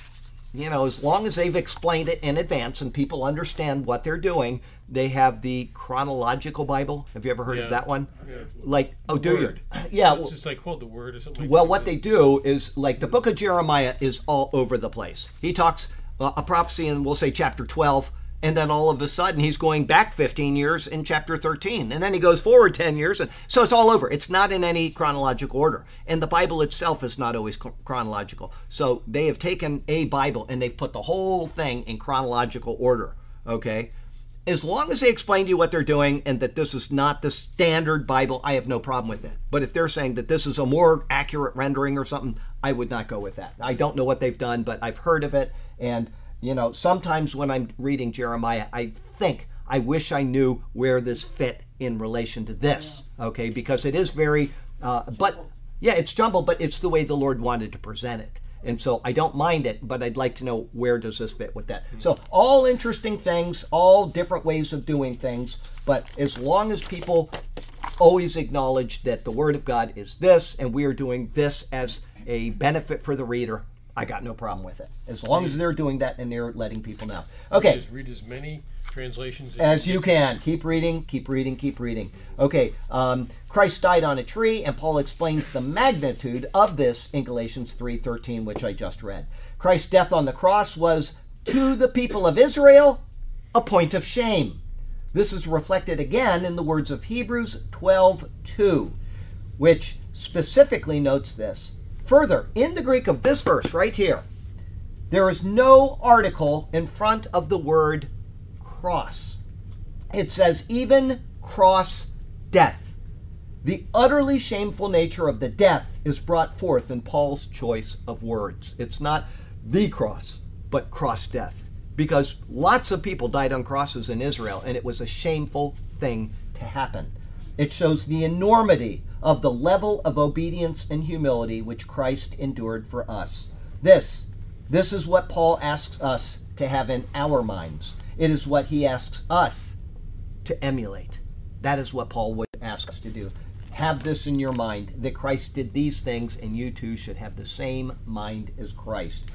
you know, as long as they've explained it in advance and people understand what they're doing, they have the chronological Bible. Have you ever heard Yeah. of that one? Yeah. Like, oh, The do you? Word. Yeah. It's just like called the Word or something like Well, that. what they do is, like, the book of Jeremiah is all over the place. He talks uh, a prophecy in, we'll say, chapter twelve, and then all of a sudden he's going back fifteen years in chapter thirteen, and then he goes forward ten years, and so it's all over. It's not in any chronological order, and the Bible itself is not always ch- chronological. So they have taken a Bible and they've put the whole thing in chronological order, okay? As long as they explain to you what they're doing and that this is not the standard Bible, I have no problem with it. But if they're saying that this is a more accurate rendering or something, I would not go with that. I don't know what they've done, but I've heard of it. And, you know, sometimes when I'm reading Jeremiah, I think, I wish I knew where this fit in relation to this, okay? Because it is very, uh, but, yeah, it's jumbled, but it's the way the Lord wanted to present it. And so I don't mind it, but I'd like to know where does this fit with that. So all interesting things, all different ways of doing things, but as long as people always acknowledge that the Word of God is this, and we are doing this as a benefit for the reader, I got no problem with it. As long as they're doing that and they're letting people know. Okay. Just read as many translations As you can. Keep reading, keep reading, keep reading. Okay, um, Christ died on a tree, and Paul explains the magnitude of this in Galatians three thirteen, which I just read. Christ's death on the cross was, to the people of Israel, a point of shame. This is reflected again in the words of Hebrews twelve two, which specifically notes this. Further, in the Greek of this verse right here, there is no article in front of the word cross. It says even cross death. The utterly shameful nature of the death is brought forth in Paul's choice of words. It's not the cross, but cross death. Because lots of people died on crosses in Israel, and it was a shameful thing to happen. It shows the enormity of the level of obedience and humility which Christ endured for us. This, this is what Paul asks us to have in our minds. It is what he asks us to emulate. That is what Paul would ask us to do. Have this in your mind, that Christ did these things, and you too should have the same mind as Christ.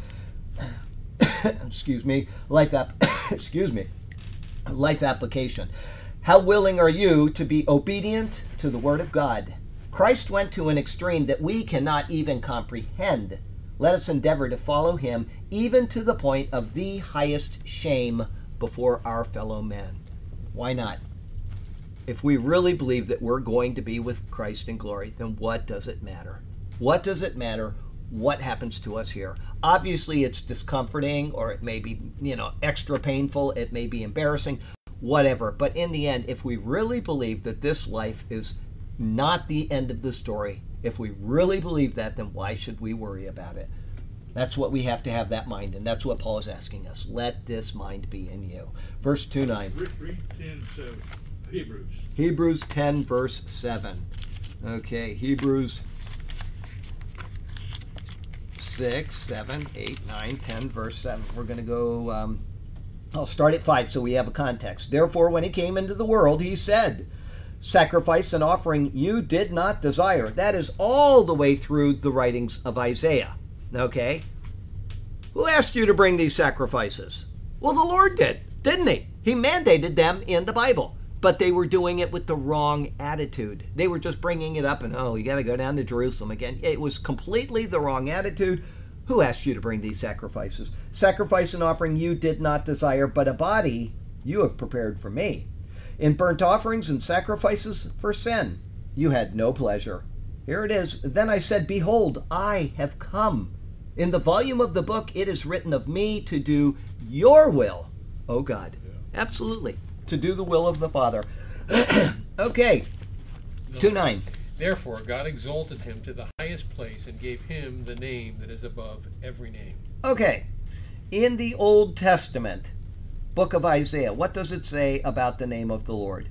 Excuse me. Life app. Excuse me. Life application. How willing are you to be obedient to the Word of God? Christ went to an extreme that we cannot even comprehend. Let us endeavor to follow him, even to the point of the highest shame before our fellow men. Why not? If we really believe that we're going to be with Christ in glory, then what does it matter? What does it matter what happens to us here? Obviously, it's discomforting, or it may be, you know, extra painful. It may be embarrassing, whatever. But in the end, if we really believe that this life is not the end of the story, if we really believe that, then why should we worry about it? That's what we have to have, that mind, and that's what Paul is asking us. Let this mind be in you. Verse two nine. Read, read ten, seven, Hebrews. Hebrews ten, verse seven. Okay, Hebrews six, seven, eight, nine, ten, verse seven. We're going to go, um, I'll start at five so we have a context. Therefore, when he came into the world, he said, sacrifice and offering you did not desire. That is all the way through the writings of Isaiah. Okay? Who asked you to bring these sacrifices? Well, the Lord did, didn't he? He mandated them in the Bible. But they were doing it with the wrong attitude. They were just bringing it up and, oh, you got to go down to Jerusalem again. It was completely the wrong attitude. Who asked you to bring these sacrifices? Sacrifice and offering you did not desire, but a body you have prepared for me. In burnt offerings and sacrifices for sin you had no pleasure. Here it is. Then I said, behold, I have come. In the volume of the book it is written of me to do your will, O God. Yeah. Absolutely. To do the will of the Father. Okay. two nine. Therefore God exalted him to the highest place and gave him the name that is above every name. Okay. In the Old Testament, book of Isaiah, what does it say about the name of the Lord?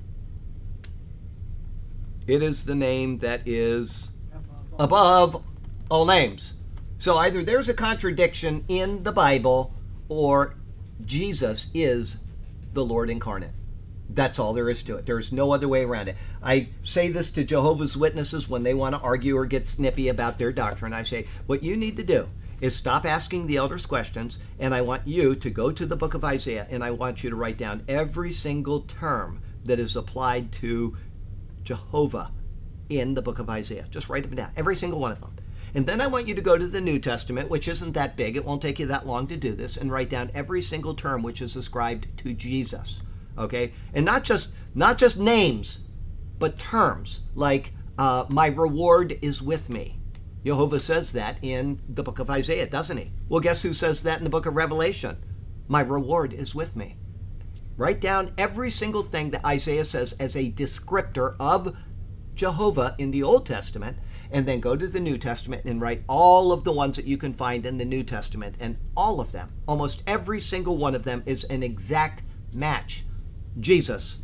It is the name that is above all names. So either there's a contradiction in the Bible, or Jesus is the Lord incarnate. That's all there is to it. There's no other way around it. I say this to Jehovah's Witnesses when they want to argue or get snippy about their doctrine. I say, what you need to do is stop asking the elders questions, and I want you to go to the book of Isaiah, and I want you to write down every single term that is applied to Jehovah in the book of Isaiah. Just write them down, every single one of them. And then I want you to go to the New Testament, which isn't that big. It won't take you that long to do this, and write down every single term which is ascribed to Jesus. Okay? And not just not just names, but terms like uh, my reward is with me. Jehovah says that in the book of Isaiah, doesn't he? Well, guess who says that in the book of Revelation? My reward is with me. Write down every single thing that Isaiah says as a descriptor of Jehovah in the Old Testament, and then go to the New Testament and write all of the ones that you can find in the New Testament, and all of them, almost every single one of them, is an exact match. Jesus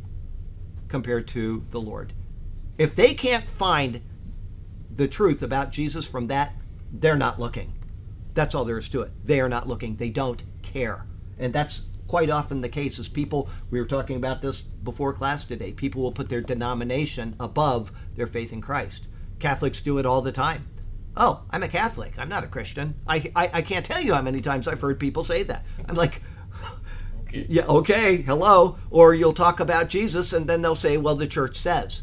compared to the Lord. If they can't find the truth about Jesus from that, they're not looking. That's all there is to it. They are not looking. They don't care. And that's quite often the case. As people, we were talking about this before class today, people will put their denomination above their faith in Christ. Catholics do it all the time. Oh, I'm a Catholic. I'm not a Christian. I, I, I can't tell you how many times I've heard people say that. I'm like, okay. Yeah, okay, hello. Or you'll talk about Jesus and then they'll say, well, the church says.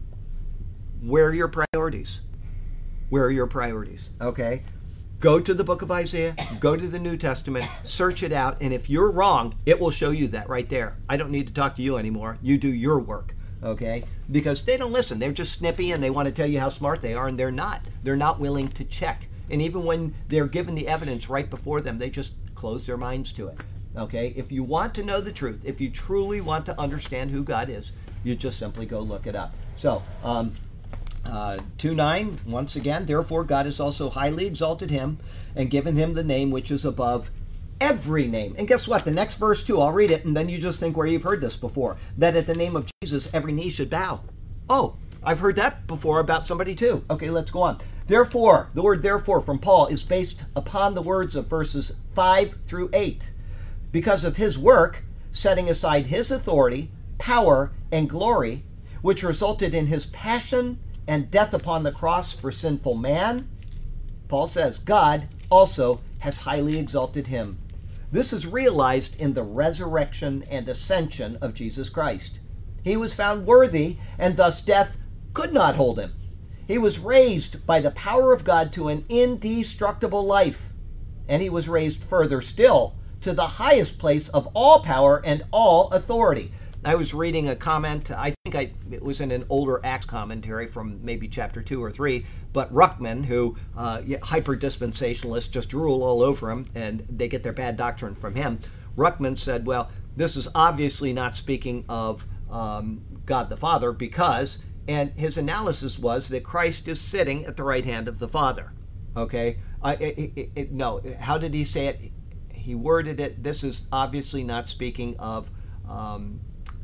Where are your priorities? Where are your priorities? Okay. Go to the book of Isaiah, go to the New Testament, search it out, and if you're wrong, it will show you that right there. I don't need to talk to you anymore. You do your work, okay? Because they don't listen. They're just snippy and they want to tell you how smart they are, and they're not. They're not willing to check. And even when they're given the evidence right before them, they just close their minds to it, okay? If you want to know the truth, if you truly want to understand who God is, you just simply go look it up. So, um, Uh, two nine, once again, therefore God has also highly exalted him and given him the name which is above every name. And guess what? The next verse too, I'll read it and then you just think where you've heard this before. That at the name of Jesus, every knee should bow. Oh, I've heard that before about somebody too. Okay, let's go on. Therefore, the word therefore from Paul is based upon the words of verses five through eight. Because of his work, setting aside his authority, power, and glory, which resulted in his passion and death upon the cross for sinful man, Paul says, God also has highly exalted him. This is realized in the resurrection and ascension of Jesus Christ. He was found worthy, and thus death could not hold him. He was raised by the power of God to an indestructible life, and he was raised further still to the highest place of all power and all authority. I was reading a comment, I think I, it was in an older Acts commentary from maybe chapter two or three, but Ruckman, who, uh, hyper-dispensationalists just drool all over him, and they get their bad doctrine from him. Ruckman said, well, this is obviously not speaking of um, God the Father, because, and his analysis was that Christ is sitting at the right hand of the Father. Okay? I, it, it, it, no, how did he say it? He worded it, this is obviously not speaking of... Um,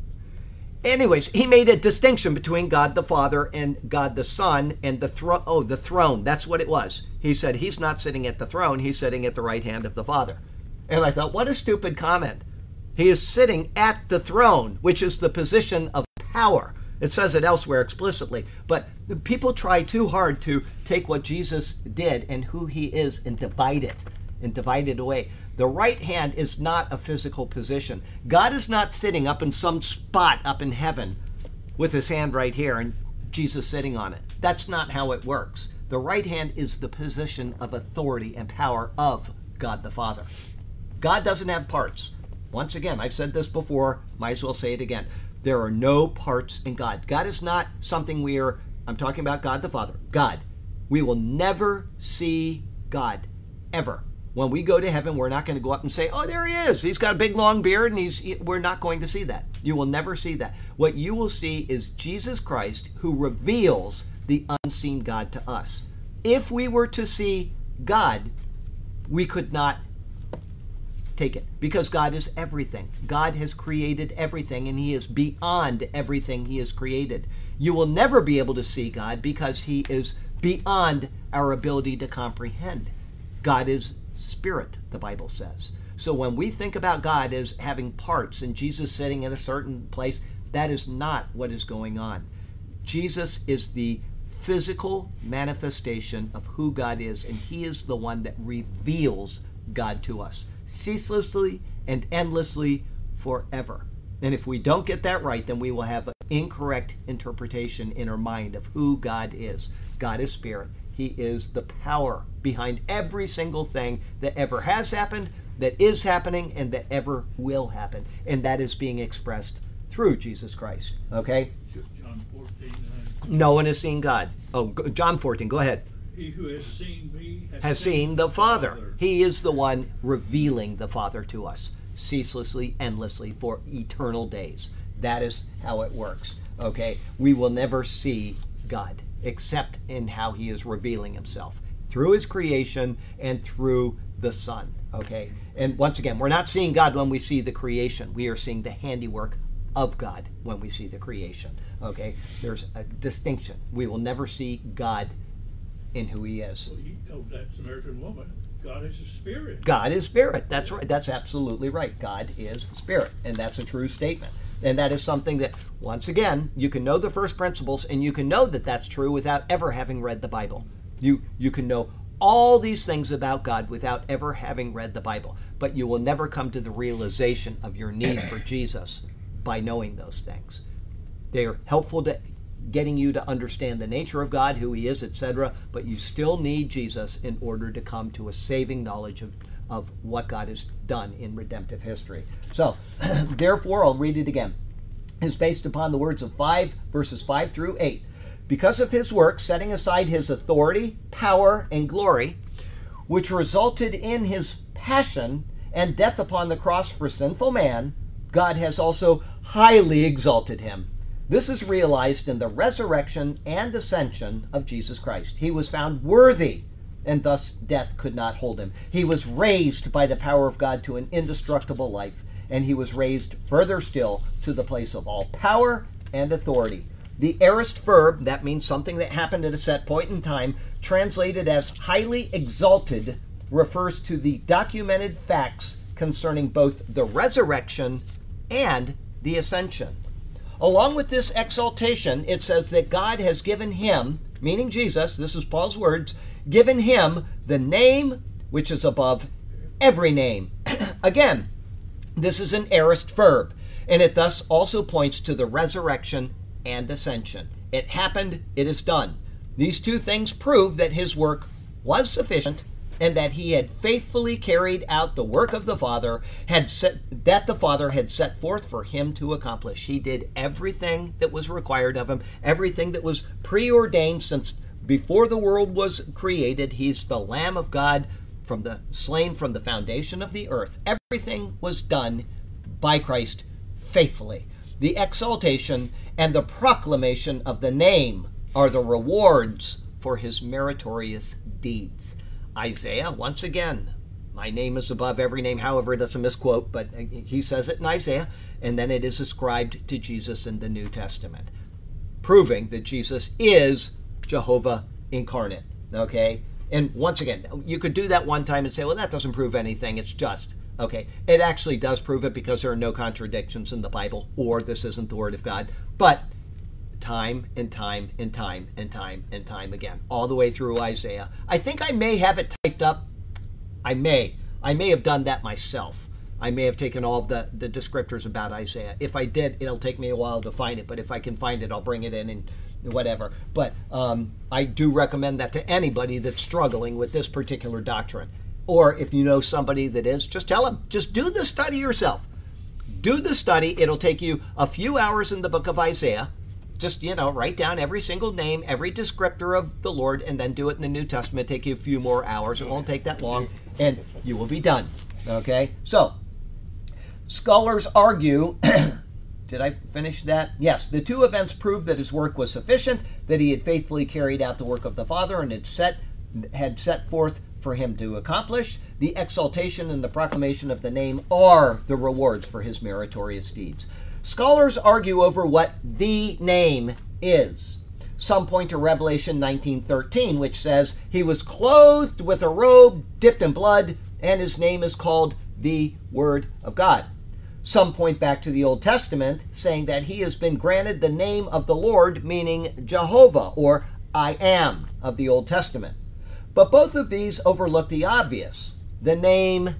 Anyways, he made a distinction between God the Father and God the Son and the throne. Oh, the throne. That's what it was. He said he's not sitting at the throne. He's sitting at the right hand of the Father. And I thought, what a stupid comment. He is sitting at the throne, which is the position of power. It says it elsewhere explicitly. But people try too hard to take what Jesus did and who he is and divide it and divide it away. The right hand is not a physical position. God is not sitting up in some spot up in heaven with his hand right here and Jesus sitting on it. That's not how it works. The right hand is the position of authority and power of God the Father. God doesn't have parts. Once again, I've said this before, might as well say it again. There are no parts in God. God is not something we are, I'm talking about God the Father. God. We will never see God, ever. When we go to heaven, we're not going to go up and say, oh, there he is. He's got a big long beard, and he's. We're not going to see that. You will never see that. What you will see is Jesus Christ, who reveals the unseen God to us. If we were to see God, we could not take it, because God is everything. God has created everything, and he is beyond everything he has created. You will never be able to see God because he is beyond our ability to comprehend. God is Spirit, the Bible says. So when we think about God as having parts and Jesus sitting in a certain place, that is not what is going on. Jesus is the physical manifestation of who God is, and he is the one that reveals God to us ceaselessly and endlessly forever. And if we don't get that right, then we will have an incorrect interpretation in our mind of who God is. God is spirit. He is the power behind every single thing that ever has happened, that is happening, and that ever will happen. And that is being expressed through Jesus Christ. Okay? John fourteen, No one has seen God. Oh, go- John fourteen, go ahead. he who has seen me has, Has seen the Father. He is the one revealing the Father to us ceaselessly, endlessly, for eternal days. That is how it works. Okay? We will never see God except in how he is revealing himself through his creation and through the Son. Okay? And once again, we're not seeing God when we see the creation. We are seeing the handiwork of God when we see the creation. Okay? There's a distinction. We will never see God in who he is. Well, he told that Samaritan woman, God is a spirit. God is spirit. That's right. That's absolutely right. God is spirit. And that's a true statement. And that is something that, once again, you can know the first principles, and you can know that that's true without ever having read the Bible. You, you can know all these things about God without ever having read the Bible. But you will never come to the realization of your need for Jesus by knowing those things. They are helpful to getting you to understand the nature of God, who he is, et cetera, but you still need Jesus in order to come to a saving knowledge of, of what God has done in redemptive history. So, therefore, I'll read it again. It's based upon the words of five, verses five through eight. Because of his work, setting aside his authority, power, and glory, which resulted in his passion and death upon the cross for sinful man, God has also highly exalted him. This is realized in the resurrection and ascension of Jesus Christ. He was found worthy, and thus death could not hold him. He was raised by the power of God to an indestructible life, and he was raised further still to the place of all power and authority. The aorist verb, that means something that happened at a set point in time, translated as highly exalted, refers to the documented facts concerning both the resurrection and the ascension. Along with this exaltation, it says that God has given him, meaning Jesus, this is Paul's words, given him the name which is above every name. Again, this is an aorist verb, and it thus also points to the resurrection and ascension. It happened, it is done. These two things prove that his work was sufficient, and that he had faithfully carried out the work of the Father, had set, that the Father had set forth for him to accomplish. He did everything that was required of him, everything that was preordained since before the world was created. He's the Lamb of God, from the slain from the foundation of the earth. Everything was done by Christ faithfully. The exaltation and the proclamation of the name are the rewards for his meritorious deeds. Isaiah, once again, my name is above every name. However, that's a misquote, but he says it in Isaiah, and then it is ascribed to Jesus in the New Testament, proving that Jesus is Jehovah incarnate, okay? And once again, you could do that one time and say, well, that doesn't prove anything. It's just, okay. It actually does prove it because there are no contradictions in the Bible, or this isn't the Word of God. But time and time and time and time and time again, all the way through Isaiah. I think I may have it typed up. I may. I may have done that myself. I may have taken all of the, the descriptors about Isaiah. If I did, it'll take me a while to find it, but if I can find it, I'll bring it in and whatever. But um, I do recommend that to anybody that's struggling with this particular doctrine. Or if you know somebody that is, just tell them. Just do the study yourself. Do the study. It'll take you a few hours in the book of Isaiah. Just, you know, write down every single name, every descriptor of the Lord, and then do it in the New Testament. Take you a few more hours. It won't take that long, and you will be done. Okay? So, scholars argue, did I finish that? Yes. The two events prove that his work was sufficient, that he had faithfully carried out the work of the Father, and had set, had set forth for him to accomplish. The exaltation and the proclamation of the name are the rewards for his meritorious deeds. Scholars argue over what the name is. Some point to Revelation nineteen thirteen, which says, he was clothed with a robe dipped in blood, and his name is called the Word of God. Some point back to the Old Testament, saying that he has been granted the name of the Lord, meaning Jehovah, or I am of the Old Testament. But both of these overlook the obvious. The name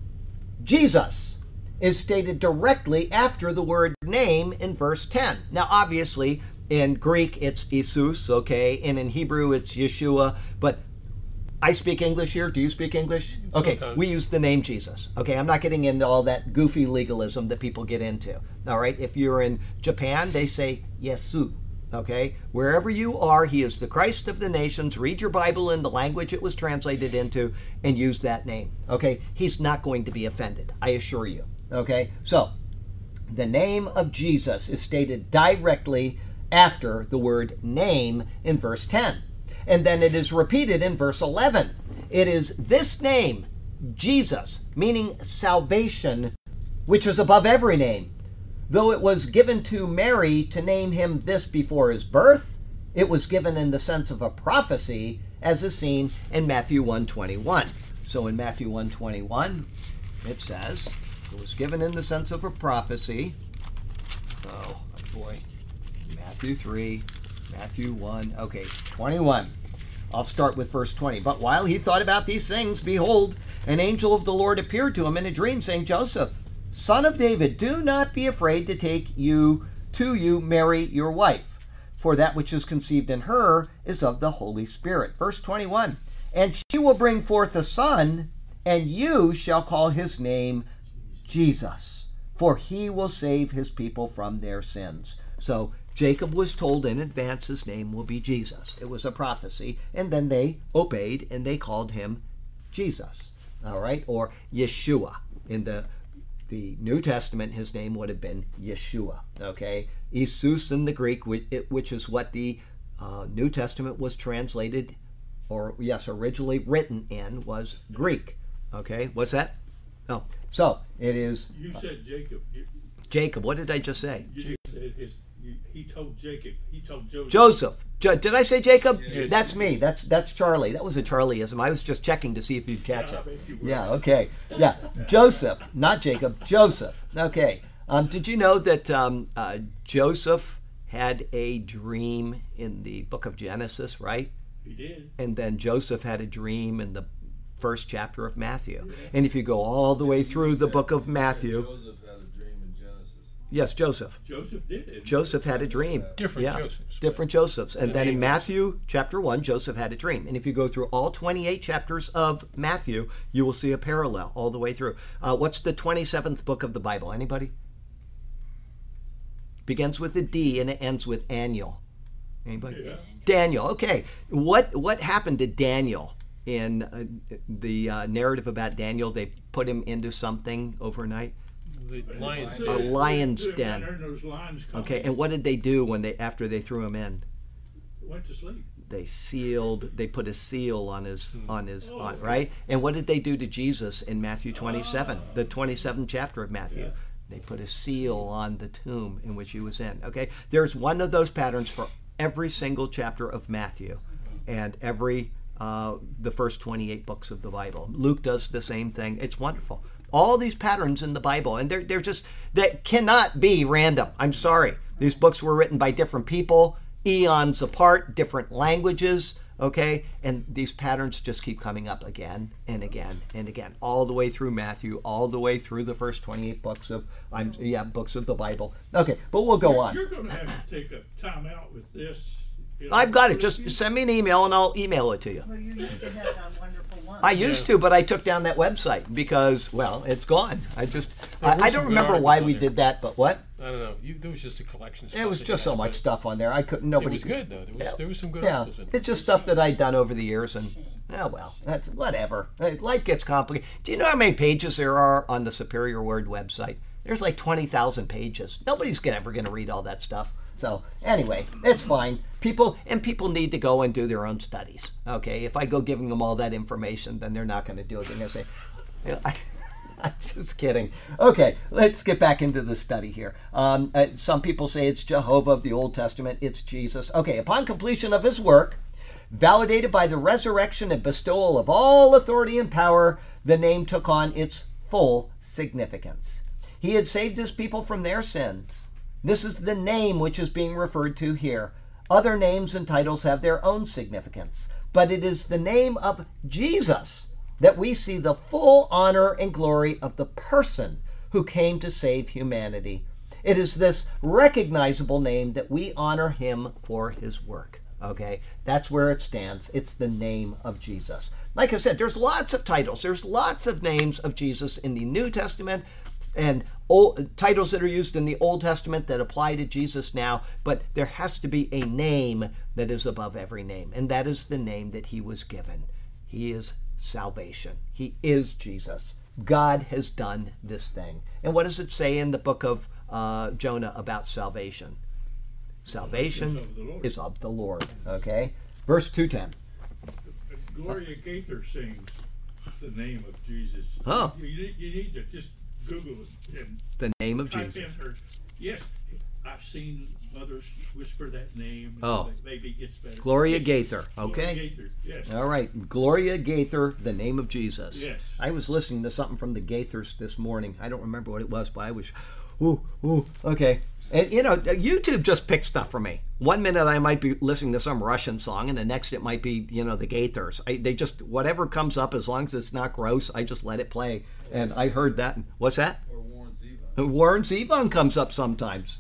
Jesus is stated directly after the word name in verse ten. Now, obviously, in Greek, it's Jesus, okay, and in Hebrew, it's Yeshua, but I speak English here. Do you speak English? Okay, Sometimes. we use the name Jesus. Okay, I'm not getting into all that goofy legalism that people get into. All right, if you're in Japan, they say Yesu. Okay, wherever you are, he is the Christ of the nations. Read your Bible in the language it was translated into and use that name. Okay, he's not going to be offended, I assure you. Okay, so the name of Jesus is stated directly after the word name in verse ten. And then it is repeated in verse eleven. It is this name, Jesus, meaning salvation, which is above every name. Though it was given to Mary to name him this before his birth, it was given in the sense of a prophecy, as is seen in Matthew one twenty-one. So in Matthew one twenty-one, it says, it was given in the sense of a prophecy. Oh, boy. Matthew three, Matthew one, okay, twenty-one. I'll start with verse twenty. But while he thought about these things, behold, an angel of the Lord appeared to him in a dream, saying, Joseph, son of David, do not be afraid to take you to you Mary, your wife, for that which is conceived in her is of the Holy Spirit. Verse twenty-one, and she will bring forth a son, and you shall call his name Jesus, for he will save his people from their sins. So Jacob was told in advance his name will be Jesus. It was a prophecy, and then they obeyed and they called him Jesus. All right, or Yeshua. In the the New Testament, his name would have been Yeshua. Okay, Jesus in the Greek, which is what the uh, New Testament was translated, or yes, originally written in, was Greek. Okay, what's that? Oh, so it is. You said Jacob. You, Jacob. What did I just say? you said his, you, he told Jacob. He told Joseph. Joseph. Jo- did I say Jacob? Yeah. That's me. That's that's Charlie. That was a Charlieism. I was just checking to see if you'd catch Yeah, I it. bet you were. Yeah. Okay. Yeah. Joseph, not Jacob. Joseph. Okay. Um, did you know that um, uh, Joseph had a dream in the book of Genesis, right? He did. And then Joseph had a dream in the first chapter of Matthew. And if you go all the way through the book of Matthew, Joseph had a dream in Genesis. yes, Joseph. Joseph did it. Joseph had a dream. Different yeah, Josephs. different Josephs. And The then in name Matthew chapter one, Joseph had a dream. And if you go through all twenty-eight chapters of Matthew, you will see a parallel all the way through. Uh, what's the twenty-seventh book of the Bible? Anybody? Begins with a D and it ends with Annual. Anybody? Yeah. Daniel. Okay. What what happened to Daniel in uh, the uh, narrative about Daniel? They put him into something overnight. The lions. A lion's Put him down den. there and those lions come Okay. in. And what did they do when they after they threw him in? Went to sleep. They sealed. They put a seal on his Hmm. on his Oh. on right. And what did they do to Jesus in Matthew twenty-seven, the twenty-seventh chapter of Matthew? Yeah. They put a seal on the tomb in which he was in. Okay, there's one of those patterns for every single chapter of Matthew, and every uh, the first twenty-eight books of the Bible. Luke does the same thing. It's wonderful. All these patterns in the Bible, and they're they're just that cannot be random. I'm sorry. These books were written by different people, eons apart, different languages. Okay, and these patterns just keep coming up again and again and again, all the way through Matthew, all the way through the first twenty-eight books of, I'm yeah, books of the Bible. Okay, but we'll go You're- on. You're going to have to take a time out with this. you know. I've got it. Just send me an email and I'll email it to you. Well, you used to have it on Wonderful One. I used to, but I took down that website because, well, it's gone. I just, There I, were I some don't good remember articles why on we there. did that, but what? I don't know. You, there was just a collection. Of It was stuff just that so you much had, stuff on there. I couldn't. but Nobody. It was good though. There was Yeah. there was some good Yeah, articles in it. it's just stuff that I'd done over the years, and oh well, that's whatever. Hey, life gets complicated. Do you know how many pages there are on the Superior Word website? There's like twenty thousand pages. Nobody's gonna, ever going to read all that stuff. So anyway, it's fine. People and people need to go and do their own studies. Okay, if I go giving them all that information, then they're not going to do it. They're going to say, you know, I, I'm just kidding. Okay, let's get back into the study here. Um, uh, some people say it's Jehovah of the Old Testament. It's Jesus. Okay, upon completion of his work, validated by the resurrection and bestowal of all authority and power, the name took on its full significance. He had saved his people from their sins. This is the name which is being referred to here. Other names and titles have their own significance, but it is the name of Jesus that we see the full honor and glory of the person who came to save humanity. It is this recognizable name that we honor him for his work. Okay, that's where it stands. It's the name of Jesus. Like I said, there's lots of titles. There's lots of names of Jesus in the New Testament and old, titles that are used in the Old Testament that apply to Jesus now, but there has to be a name that is above every name, and that is the name that he was given. He is salvation. He is Jesus. God has done this thing. And what does it say in the book of uh, Jonah about salvation? Salvation Is of the Lord. is of the Lord. Okay? Verse two ten. Gloria Gaither sings the name of Jesus. Oh. You, need, you need to just Google it and The name of type in Jesus. her. Yes, I've seen mothers whisper that name. And Oh. the baby gets better. Gloria Yes. Gaither. Gloria Okay? Gaither, yes. All right. Gloria Gaither, the name of Jesus. Yes. I was listening to something from the Gaithers this morning. I don't remember what it was, but I was, ooh, ooh, okay. And, you know, YouTube just picks stuff for me. One minute I might be listening to some Russian song, and the next it might be, you know, the Gaithers. I, they just, whatever comes up, as long as it's not gross, I just let it play. And I heard that. What's that? Or Warren Zevon. Warren Zevon comes up sometimes.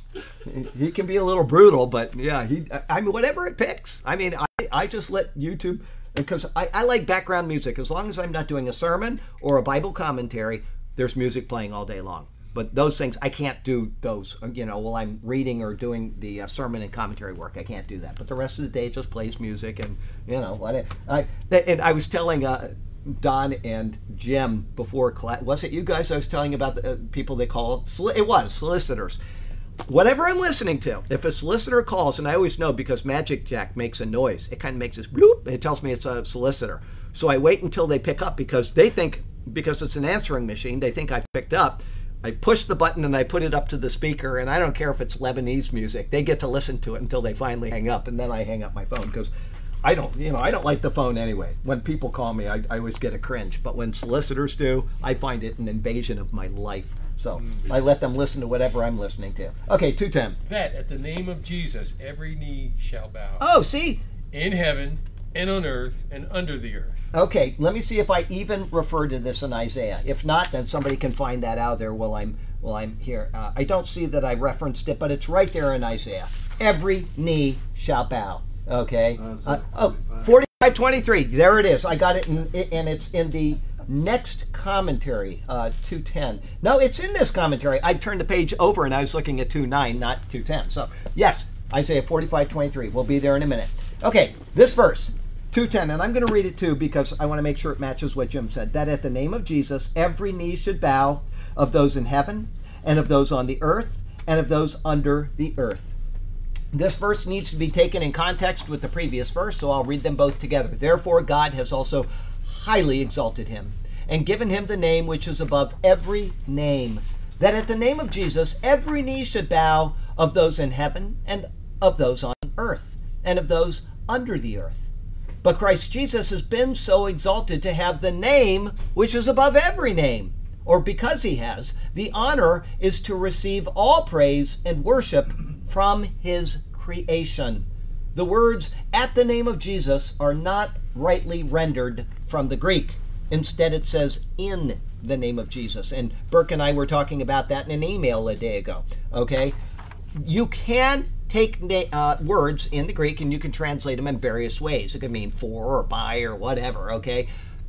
He can be a little brutal, but yeah, he. I mean, whatever it picks. I mean, I, I just let YouTube, because I, I like background music. As long as I'm not doing a sermon or a Bible commentary, there's music playing all day long. But those things, I can't do those, you know, while I'm reading or doing the uh, sermon and commentary work. I can't do that. But the rest of the day, it just plays music and, you know, what I, and I was telling uh, Don and Jim before class, was it you guys I was telling about the uh, people they call, it was, solicitors. Whatever I'm listening to, if a solicitor calls, and I always know because Magic Jack makes a noise, it kind of makes this bloop, it tells me it's a solicitor. So I wait until they pick up because they think, because it's an answering machine, they think I've picked up. I push the button and I put it up to the speaker, and I don't care if it's Lebanese music. They get to listen to it until they finally hang up, and then I hang up my phone because I don't, you know, I don't like the phone anyway. When people call me, I, I always get a cringe. But when solicitors do, I find it an invasion of my life. So I let them listen to whatever I'm listening to. Okay, two ten. That at the name of Jesus, every knee shall bow. Oh, see? In heaven and on earth and under the earth. Okay, let me see if I even refer to this in Isaiah. If not, then somebody can find that out there while I'm while I'm here. Uh, I don't see that I referenced it, but it's right there in Isaiah. Every knee shall bow. Okay. Uh, Uh, oh, forty-five twenty-three. There it is. I got it, in, and it's in the next commentary, uh, two ten. No, it's in this commentary. I turned the page over and I was looking at two nine, not two ten. So, yes, Isaiah forty-five twenty-three. We'll be there in a minute. Okay, this verse, two ten, and I'm going to read it too because I want to make sure it matches what Jim said. That at the name of Jesus, every knee should bow, of those in heaven, and of those on the earth, and of those under the earth. This verse needs to be taken in context with the previous verse, so I'll read them both together. Therefore, God has also highly exalted him, and given him the name which is above every name, that at the name of Jesus, every knee should bow, of those in heaven, and of those on earth, and of those under the earth. But Christ Jesus has been so exalted to have the name which is above every name, or because he has, the honor is to receive all praise and worship from his creation. The words at the name of Jesus are not rightly rendered from the Greek. Instead, it says in the name of Jesus. And Burke and I were talking about that in an email a day ago. Okay? You can take uh, words in the Greek and you can translate them in various ways. It could mean for or by or whatever. Okay?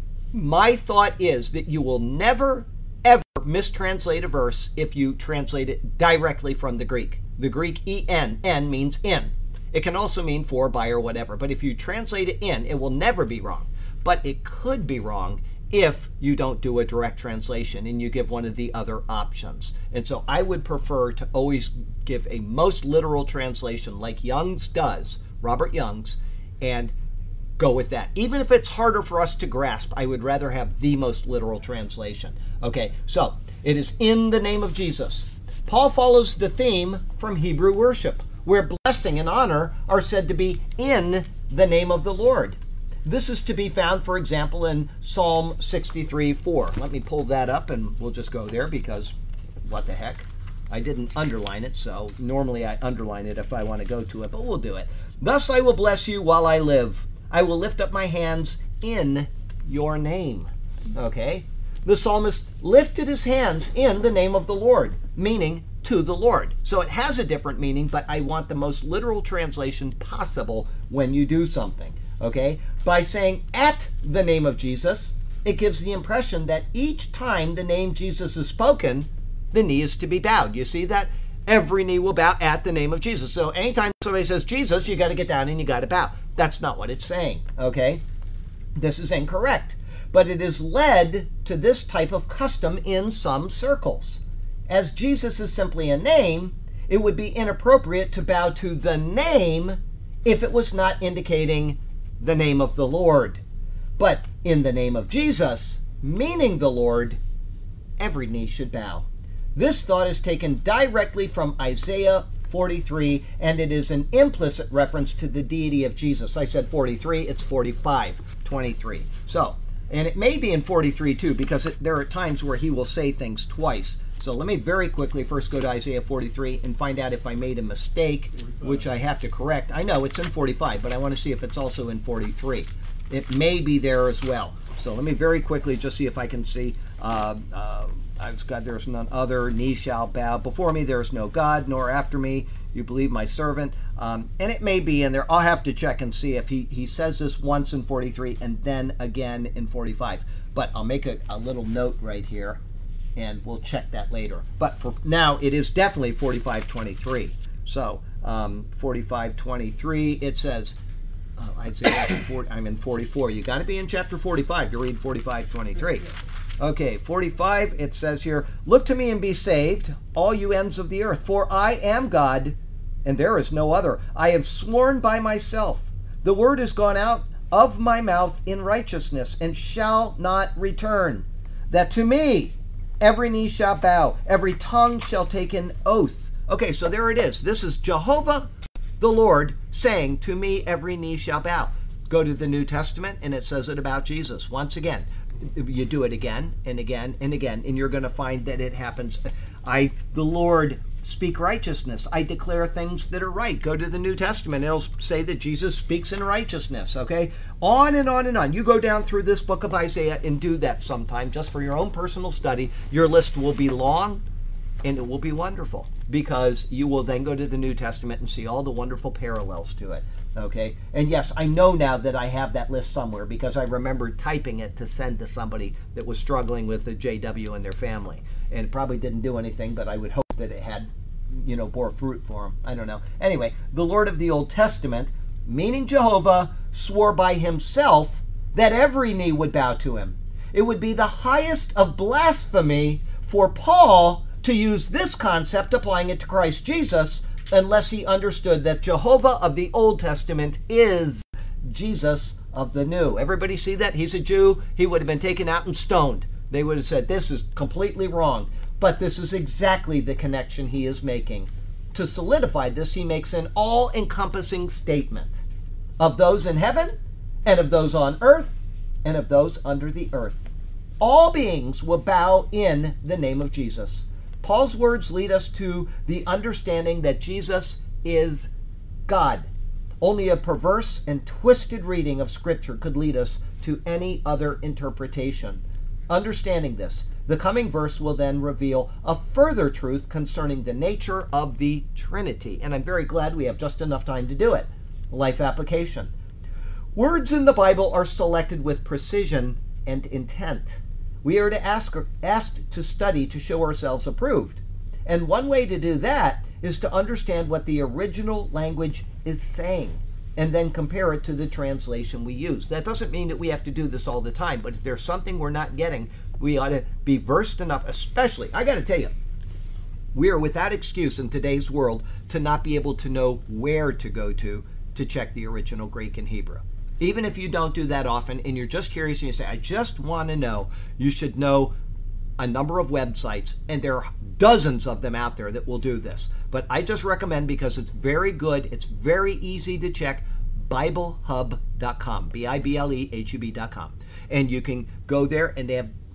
My thought is that you will never, ever mistranslate a verse if you translate it directly from the Greek. The Greek en, en means in. It can also mean for, by, or whatever. But if you translate it in, it will never be wrong. But it could be wrong if you don't do a direct translation and you give one of the other options. And so I would prefer to always give a most literal translation like Young's does, Robert Young's, and go with that. Even if it's harder for us to grasp, I would rather have the most literal translation. Okay, so it is in the name of Jesus. Paul follows the theme from Hebrew worship, where blessing and honor are said to be in the name of the Lord. This is to be found, for example, in Psalm sixty-three four. Let me pull that up and we'll just go there because what the heck. I didn't underline it, so normally I underline it if I want to go to it, but we'll do it. Thus I will bless you while I live. I will lift up my hands in your name. Okay? The psalmist lifted his hands in the name of the Lord, meaning to the Lord. So it has a different meaning, but I want the most literal translation possible when you do something. Okay? By saying at the name of Jesus, it gives the impression that each time the name Jesus is spoken, the knee is to be bowed. You see that? Every knee will bow at the name of Jesus. So anytime somebody says Jesus, you got to get down and you got to bow. That's not what it's saying. Okay? This is incorrect. But it is led to this type of custom in some circles. As Jesus is simply a name, it would be inappropriate to bow to the name if it was not indicating the name of the Lord. But in the name of Jesus, meaning the Lord, every knee should bow. This thought is taken directly from Isaiah forty-three, and it is an implicit reference to the deity of Jesus. I said forty-three, it's forty-five, twenty-three. So, and it may be in forty-three too, because it, there are times where he will say things twice. So let me very quickly first go to Isaiah forty-three and find out if I made a mistake, forty-five. Which I have to correct. I know it's in forty-five, but I want to see if it's also in forty-three. It may be there as well. So let me very quickly just see if I can see. Uh, uh, I've got, there's none other, knee shall bow. Before me there is no God, nor after me. You believe my servant. Um, and it may be in there. I'll have to check and see if he, he says this once in forty-three and then again in forty-five. But I'll make a, a little note right here, and we'll check that later. But for now, it is definitely forty-five twenty-three. So um, forty-five twenty-three, it says, oh, I'd say forty, I'm in forty-four. You got to be in chapter forty-five to read forty-five twenty-three. Okay, forty-five, it says here, look to me and be saved, all you ends of the earth, for I am God, and there is no other. I have sworn by myself. The word has gone out of my mouth in righteousness, and shall not return, that to me every knee shall bow, every tongue shall take an oath. Okay, so there it is. This is Jehovah the Lord saying, to me every knee shall bow. Go to the New Testament, and it says it about Jesus. Once again, you do it again and again and again, and you're going to find that it happens. I, the Lord, speak righteousness. I declare things that are right. Go to the New Testament. It'll say that Jesus speaks in righteousness, okay? On and on and on. You go down through this book of Isaiah and do that sometime just for your own personal study. Your list will be long, and it will be wonderful, because you will then go to the New Testament and see all the wonderful parallels to it. Okay, and yes, I know now that I have that list somewhere, because I remember typing it to send to somebody that was struggling with the J W and their family, and it probably didn't do anything, but I would hope that it had, you know, bore fruit for them. I don't know. Anyway, the Lord of the Old Testament, meaning Jehovah, swore by himself that every knee would bow to him. It would be the highest of blasphemy for Paul to use this concept, applying it to Christ Jesus, unless he understood that Jehovah of the Old Testament is Jesus of the New. Everybody see that? He's a Jew. He would have been taken out and stoned. They would have said, this is completely wrong. But this is exactly the connection he is making. To solidify this, he makes an all-encompassing statement of those in heaven, and of those on earth, and of those under the earth. All beings will bow in the name of Jesus. Paul's words lead us to the understanding that Jesus is God. Only a perverse and twisted reading of Scripture could lead us to any other interpretation. Understanding this, the coming verse will then reveal a further truth concerning the nature of the Trinity. And I'm very glad we have just enough time to do it. Life application. Words in the Bible are selected with precision and intent. We are to ask, asked to study to show ourselves approved. And one way to do that is to understand what the original language is saying, and then compare it to the translation we use. That doesn't mean that we have to do this all the time, but if there's something we're not getting, we ought to be versed enough, especially, I got to tell you, we are without excuse in today's world to not be able to know where to go to to check the original Greek and Hebrew. Even if you don't do that often and you're just curious and you say, I just want to know, you should know a number of websites, and there are dozens of them out there that will do this. But I just recommend, because it's very good, it's very easy to check, Bible Hub dot com, B I B L E H U B dot com. And you can go there, and they have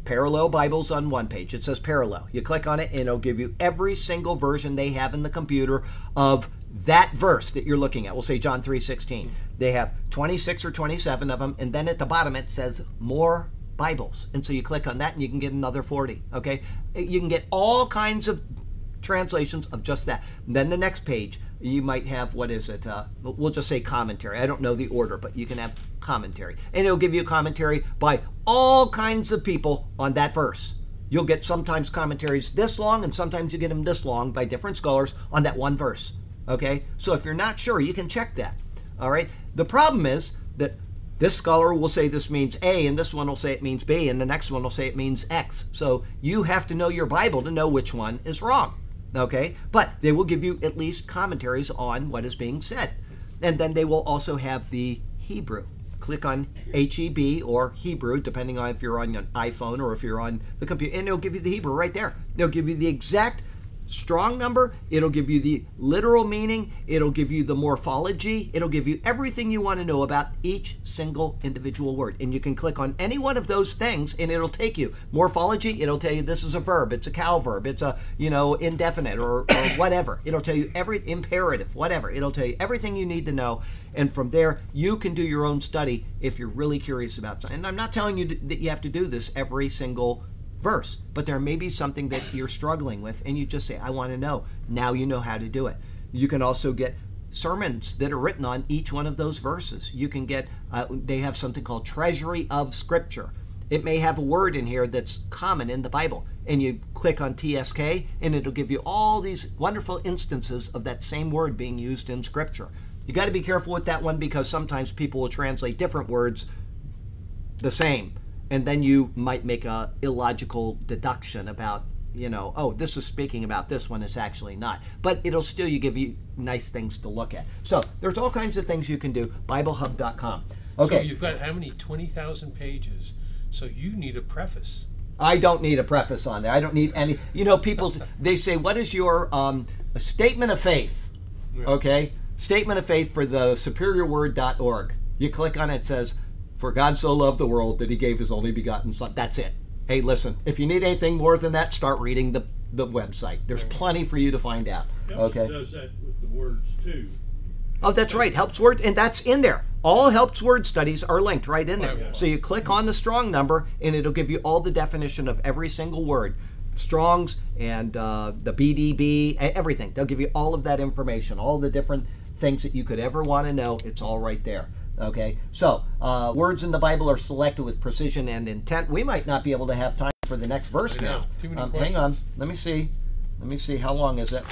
Parallel Bibles on one page. It says Parallel. You click on it and it'll give you every single version they have in the computer of that verse that you're looking at. We'll say John three sixteen. They have twenty-six or twenty-seven of them, and then at the bottom it says more Bibles. And so you click on that and you can get another forty, okay? You can get all kinds of translations of just that. And then the next page, you might have, what is it? Uh, we'll just say commentary. I don't know the order, but you can have commentary. And it'll give you a commentary by all kinds of people on that verse. You'll get sometimes commentaries this long, and sometimes you get them this long by different scholars on that one verse, okay? So if you're not sure, you can check that, all right? The problem is that this scholar will say this means A, and this one will say it means B, and the next one will say it means X. So you have to know your Bible to know which one is wrong. Okay, but they will give you at least commentaries on what is being said. And then they will also have the Hebrew. Click on H E B or Hebrew, depending on if you're on an iPhone or if you're on the computer, and it'll give you the Hebrew right there. They'll give you the exact strong number. It'll give you the literal meaning. It'll give you the morphology. It'll give you everything you want to know about each single individual word. And you can click on any one of those things and it'll take you. Morphology, it'll tell you this is a verb. It's a cow verb. It's a, you know, indefinite or, or whatever. It'll tell you every imperative, whatever. It'll tell you everything you need to know. And from there, you can do your own study if you're really curious about something. And I'm not telling you that you have to do this every single verse, but there may be something that you're struggling with and you just say, I want to know. Now you know how to do it. You can also get sermons that are written on each one of those verses. You can get, uh, they have something called Treasury of Scripture. It may have a word in here that's common in the Bible, and you click on T S K and it'll give you all these wonderful instances of that same word being used in Scripture. You got to be careful with that one because sometimes people will translate different words the same. And then you might make a illogical deduction about, you know, oh, this is speaking about this one, it's actually not. But it'll still you give you nice things to look at. So there's all kinds of things you can do. Bible Hub dot com. Okay. So you've got how many? twenty thousand pages. So you need a preface. I don't need a preface on there. I don't need any. You know, people, they say, what is your um, statement of faith? Yeah. Okay? Statement of faith for the superior word dot org. You click on it, it says, for God so loved the world that he gave his only begotten son. That's it. Hey, listen, if you need anything more than that, start reading the, the website. There's plenty for you to find out. Helps Okay. does that with the words too. Oh, that's right. Helps Word, and that's in there. All Helps Word studies are linked right in there. Oh, yeah. So you click on the strong number, and it'll give you all the definition of every single word. Strong's and uh, the B D B, everything. They'll give you all of that information, all the different things that you could ever want to know. It's all right there. Okay, so uh, words in the Bible are selected with precision and intent. We might not be able to have time for the next verse I know. now. Too many Um, hang on, questions. let me see. Let me see. How long is it?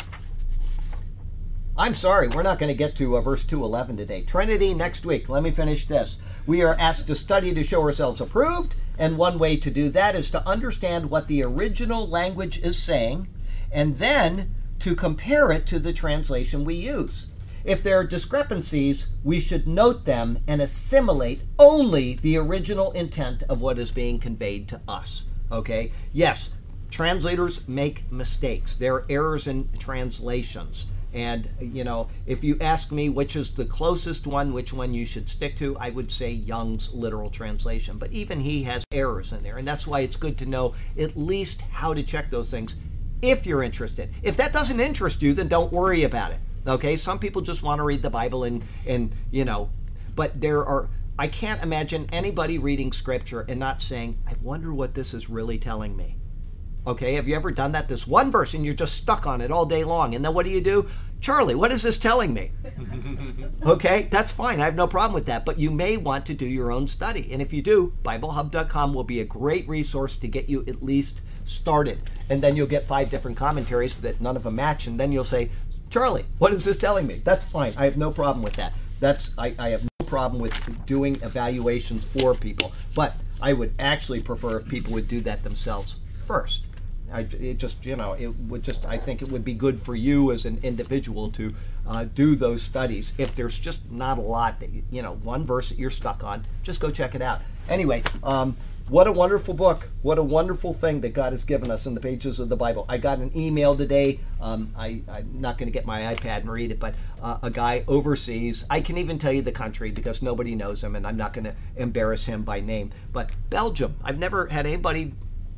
I'm sorry, we're not going to get to uh, verse two eleven today. Trinity next week. Let me finish this. We are asked to study to show ourselves approved, and one way to do that is to understand what the original language is saying, and then to compare it to the translation we use. If there are discrepancies, we should note them and assimilate only the original intent of what is being conveyed to us. Okay? Yes, translators make mistakes. There are errors in translations. And, you know, if you ask me which is the closest one, which one you should stick to, I would say Young's literal translation. But even he has errors in there. And that's why it's good to know at least how to check those things if you're interested. If that doesn't interest you, then don't worry about it. Okay, some people just want to read the Bible and, and you know, but there are, I can't imagine anybody reading Scripture and not saying, I wonder what this is really telling me. Okay, have you ever done that? This one verse and you're just stuck on it all day long. And then what do you do? Charlie, what is this telling me? Okay, that's fine. I have no problem with that. But you may want to do your own study. And if you do, Bible Hub dot com will be a great resource to get you at least started. And then you'll get five different commentaries that none of them match. And then you'll say, Charlie, what is this telling me? That's fine. I have no problem with that. That's I, I have no problem with doing evaluations for people. But I would actually prefer if people would do that themselves first. I, it just, you know, it would just, I think it would be good for you as an individual to uh, do those studies. If there's just not a lot that, you know, one verse that you're stuck on, just go check it out. Anyway, um, what a wonderful book. What a wonderful thing that God has given us in the pages of the Bible. I got an email today. Um, I, I'm not going to get my iPad and read it, but uh, a guy overseas, I can even tell you the country because nobody knows him, and I'm not going to embarrass him by name, but Belgium. I've never had anybody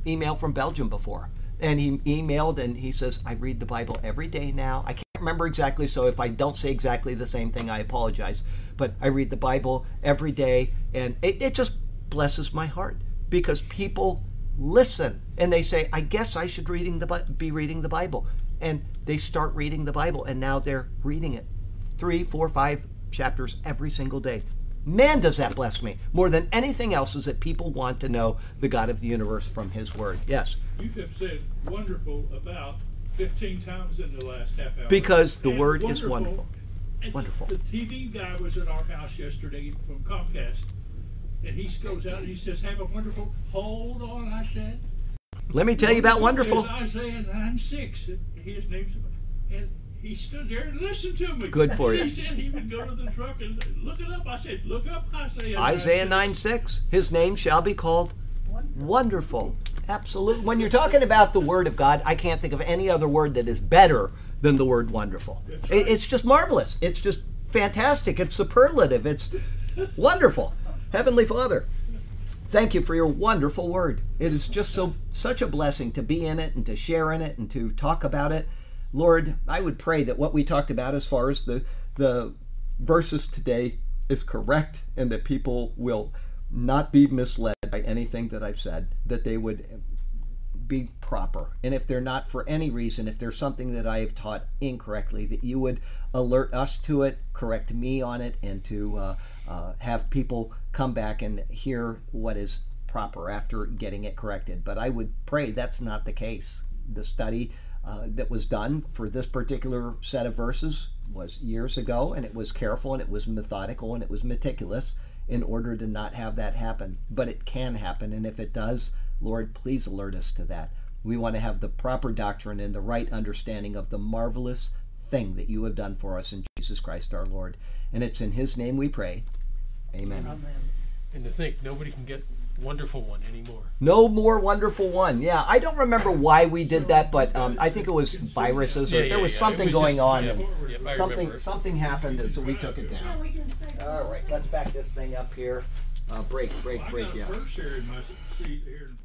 email from Belgium before. And he emailed and he says, I read the Bible every day now. I can't remember exactly, so if I don't say exactly the same thing, I apologize. But I read the Bible every day, and it, it just blesses my heart because people listen and they say, I guess I should reading the be reading the Bible. And they start reading the Bible, and now they're reading it three, four, five chapters every single day. Man, does that bless me more than anything else, is that people want to know the God of the universe from his word. Yes. You have said wonderful about fifteen times in the last half hour. Because the And word is wonderful. And Wonderful. The T V guy was at our house yesterday from Comcast, and he goes out and he says, have a wonderful, hold on, I said. Let me tell you about wonderful. Is Isaiah nine six. His name's, and he stood there and listened to me. Good for you. He said he would go to the truck and look it up. I said, look up Isaiah. Isaiah nine six. His name shall be called wonderful. Absolutely. When you're talking about the word of God, I can't think of any other word that is better than the word wonderful. That's It- right. It's just marvelous. It's just fantastic. It's superlative. It's wonderful. Heavenly Father, thank you for your wonderful word. It is just so such a blessing to be in it and to share in it and to talk about it. Lord, I would pray that what we talked about as far as the the verses today is correct, and that people will not be misled by anything that I've said, that they would be proper. And if they're not, for any reason, if there's something that I have taught incorrectly, that you would alert us to it, correct me on it, and to uh, uh, have people come back and hear what is proper after getting it corrected. But I would pray that's not the case. The study uh, that was done for this particular set of verses was years ago, and it was careful, and it was methodical, and it was meticulous in order to not have that happen. But it can happen, and if it does, Lord, please alert us to that. We want to have the proper doctrine and the right understanding of the marvelous thing that you have done for us in Jesus Christ our Lord. And it's in his name we pray. Amen. Amen. And to think, nobody can get wonderful one anymore. No more wonderful one. Yeah, I don't remember why we did that, but um, I think it was viruses or Yeah, there yeah, was yeah. something It was going just- on. yeah, and yeah, I something remember. something happened, and so we took it Yeah, down. we can stay. All right, let's back this thing up here. Uh, break, break, Well, I break, got a yes. purse here in my seat here in front.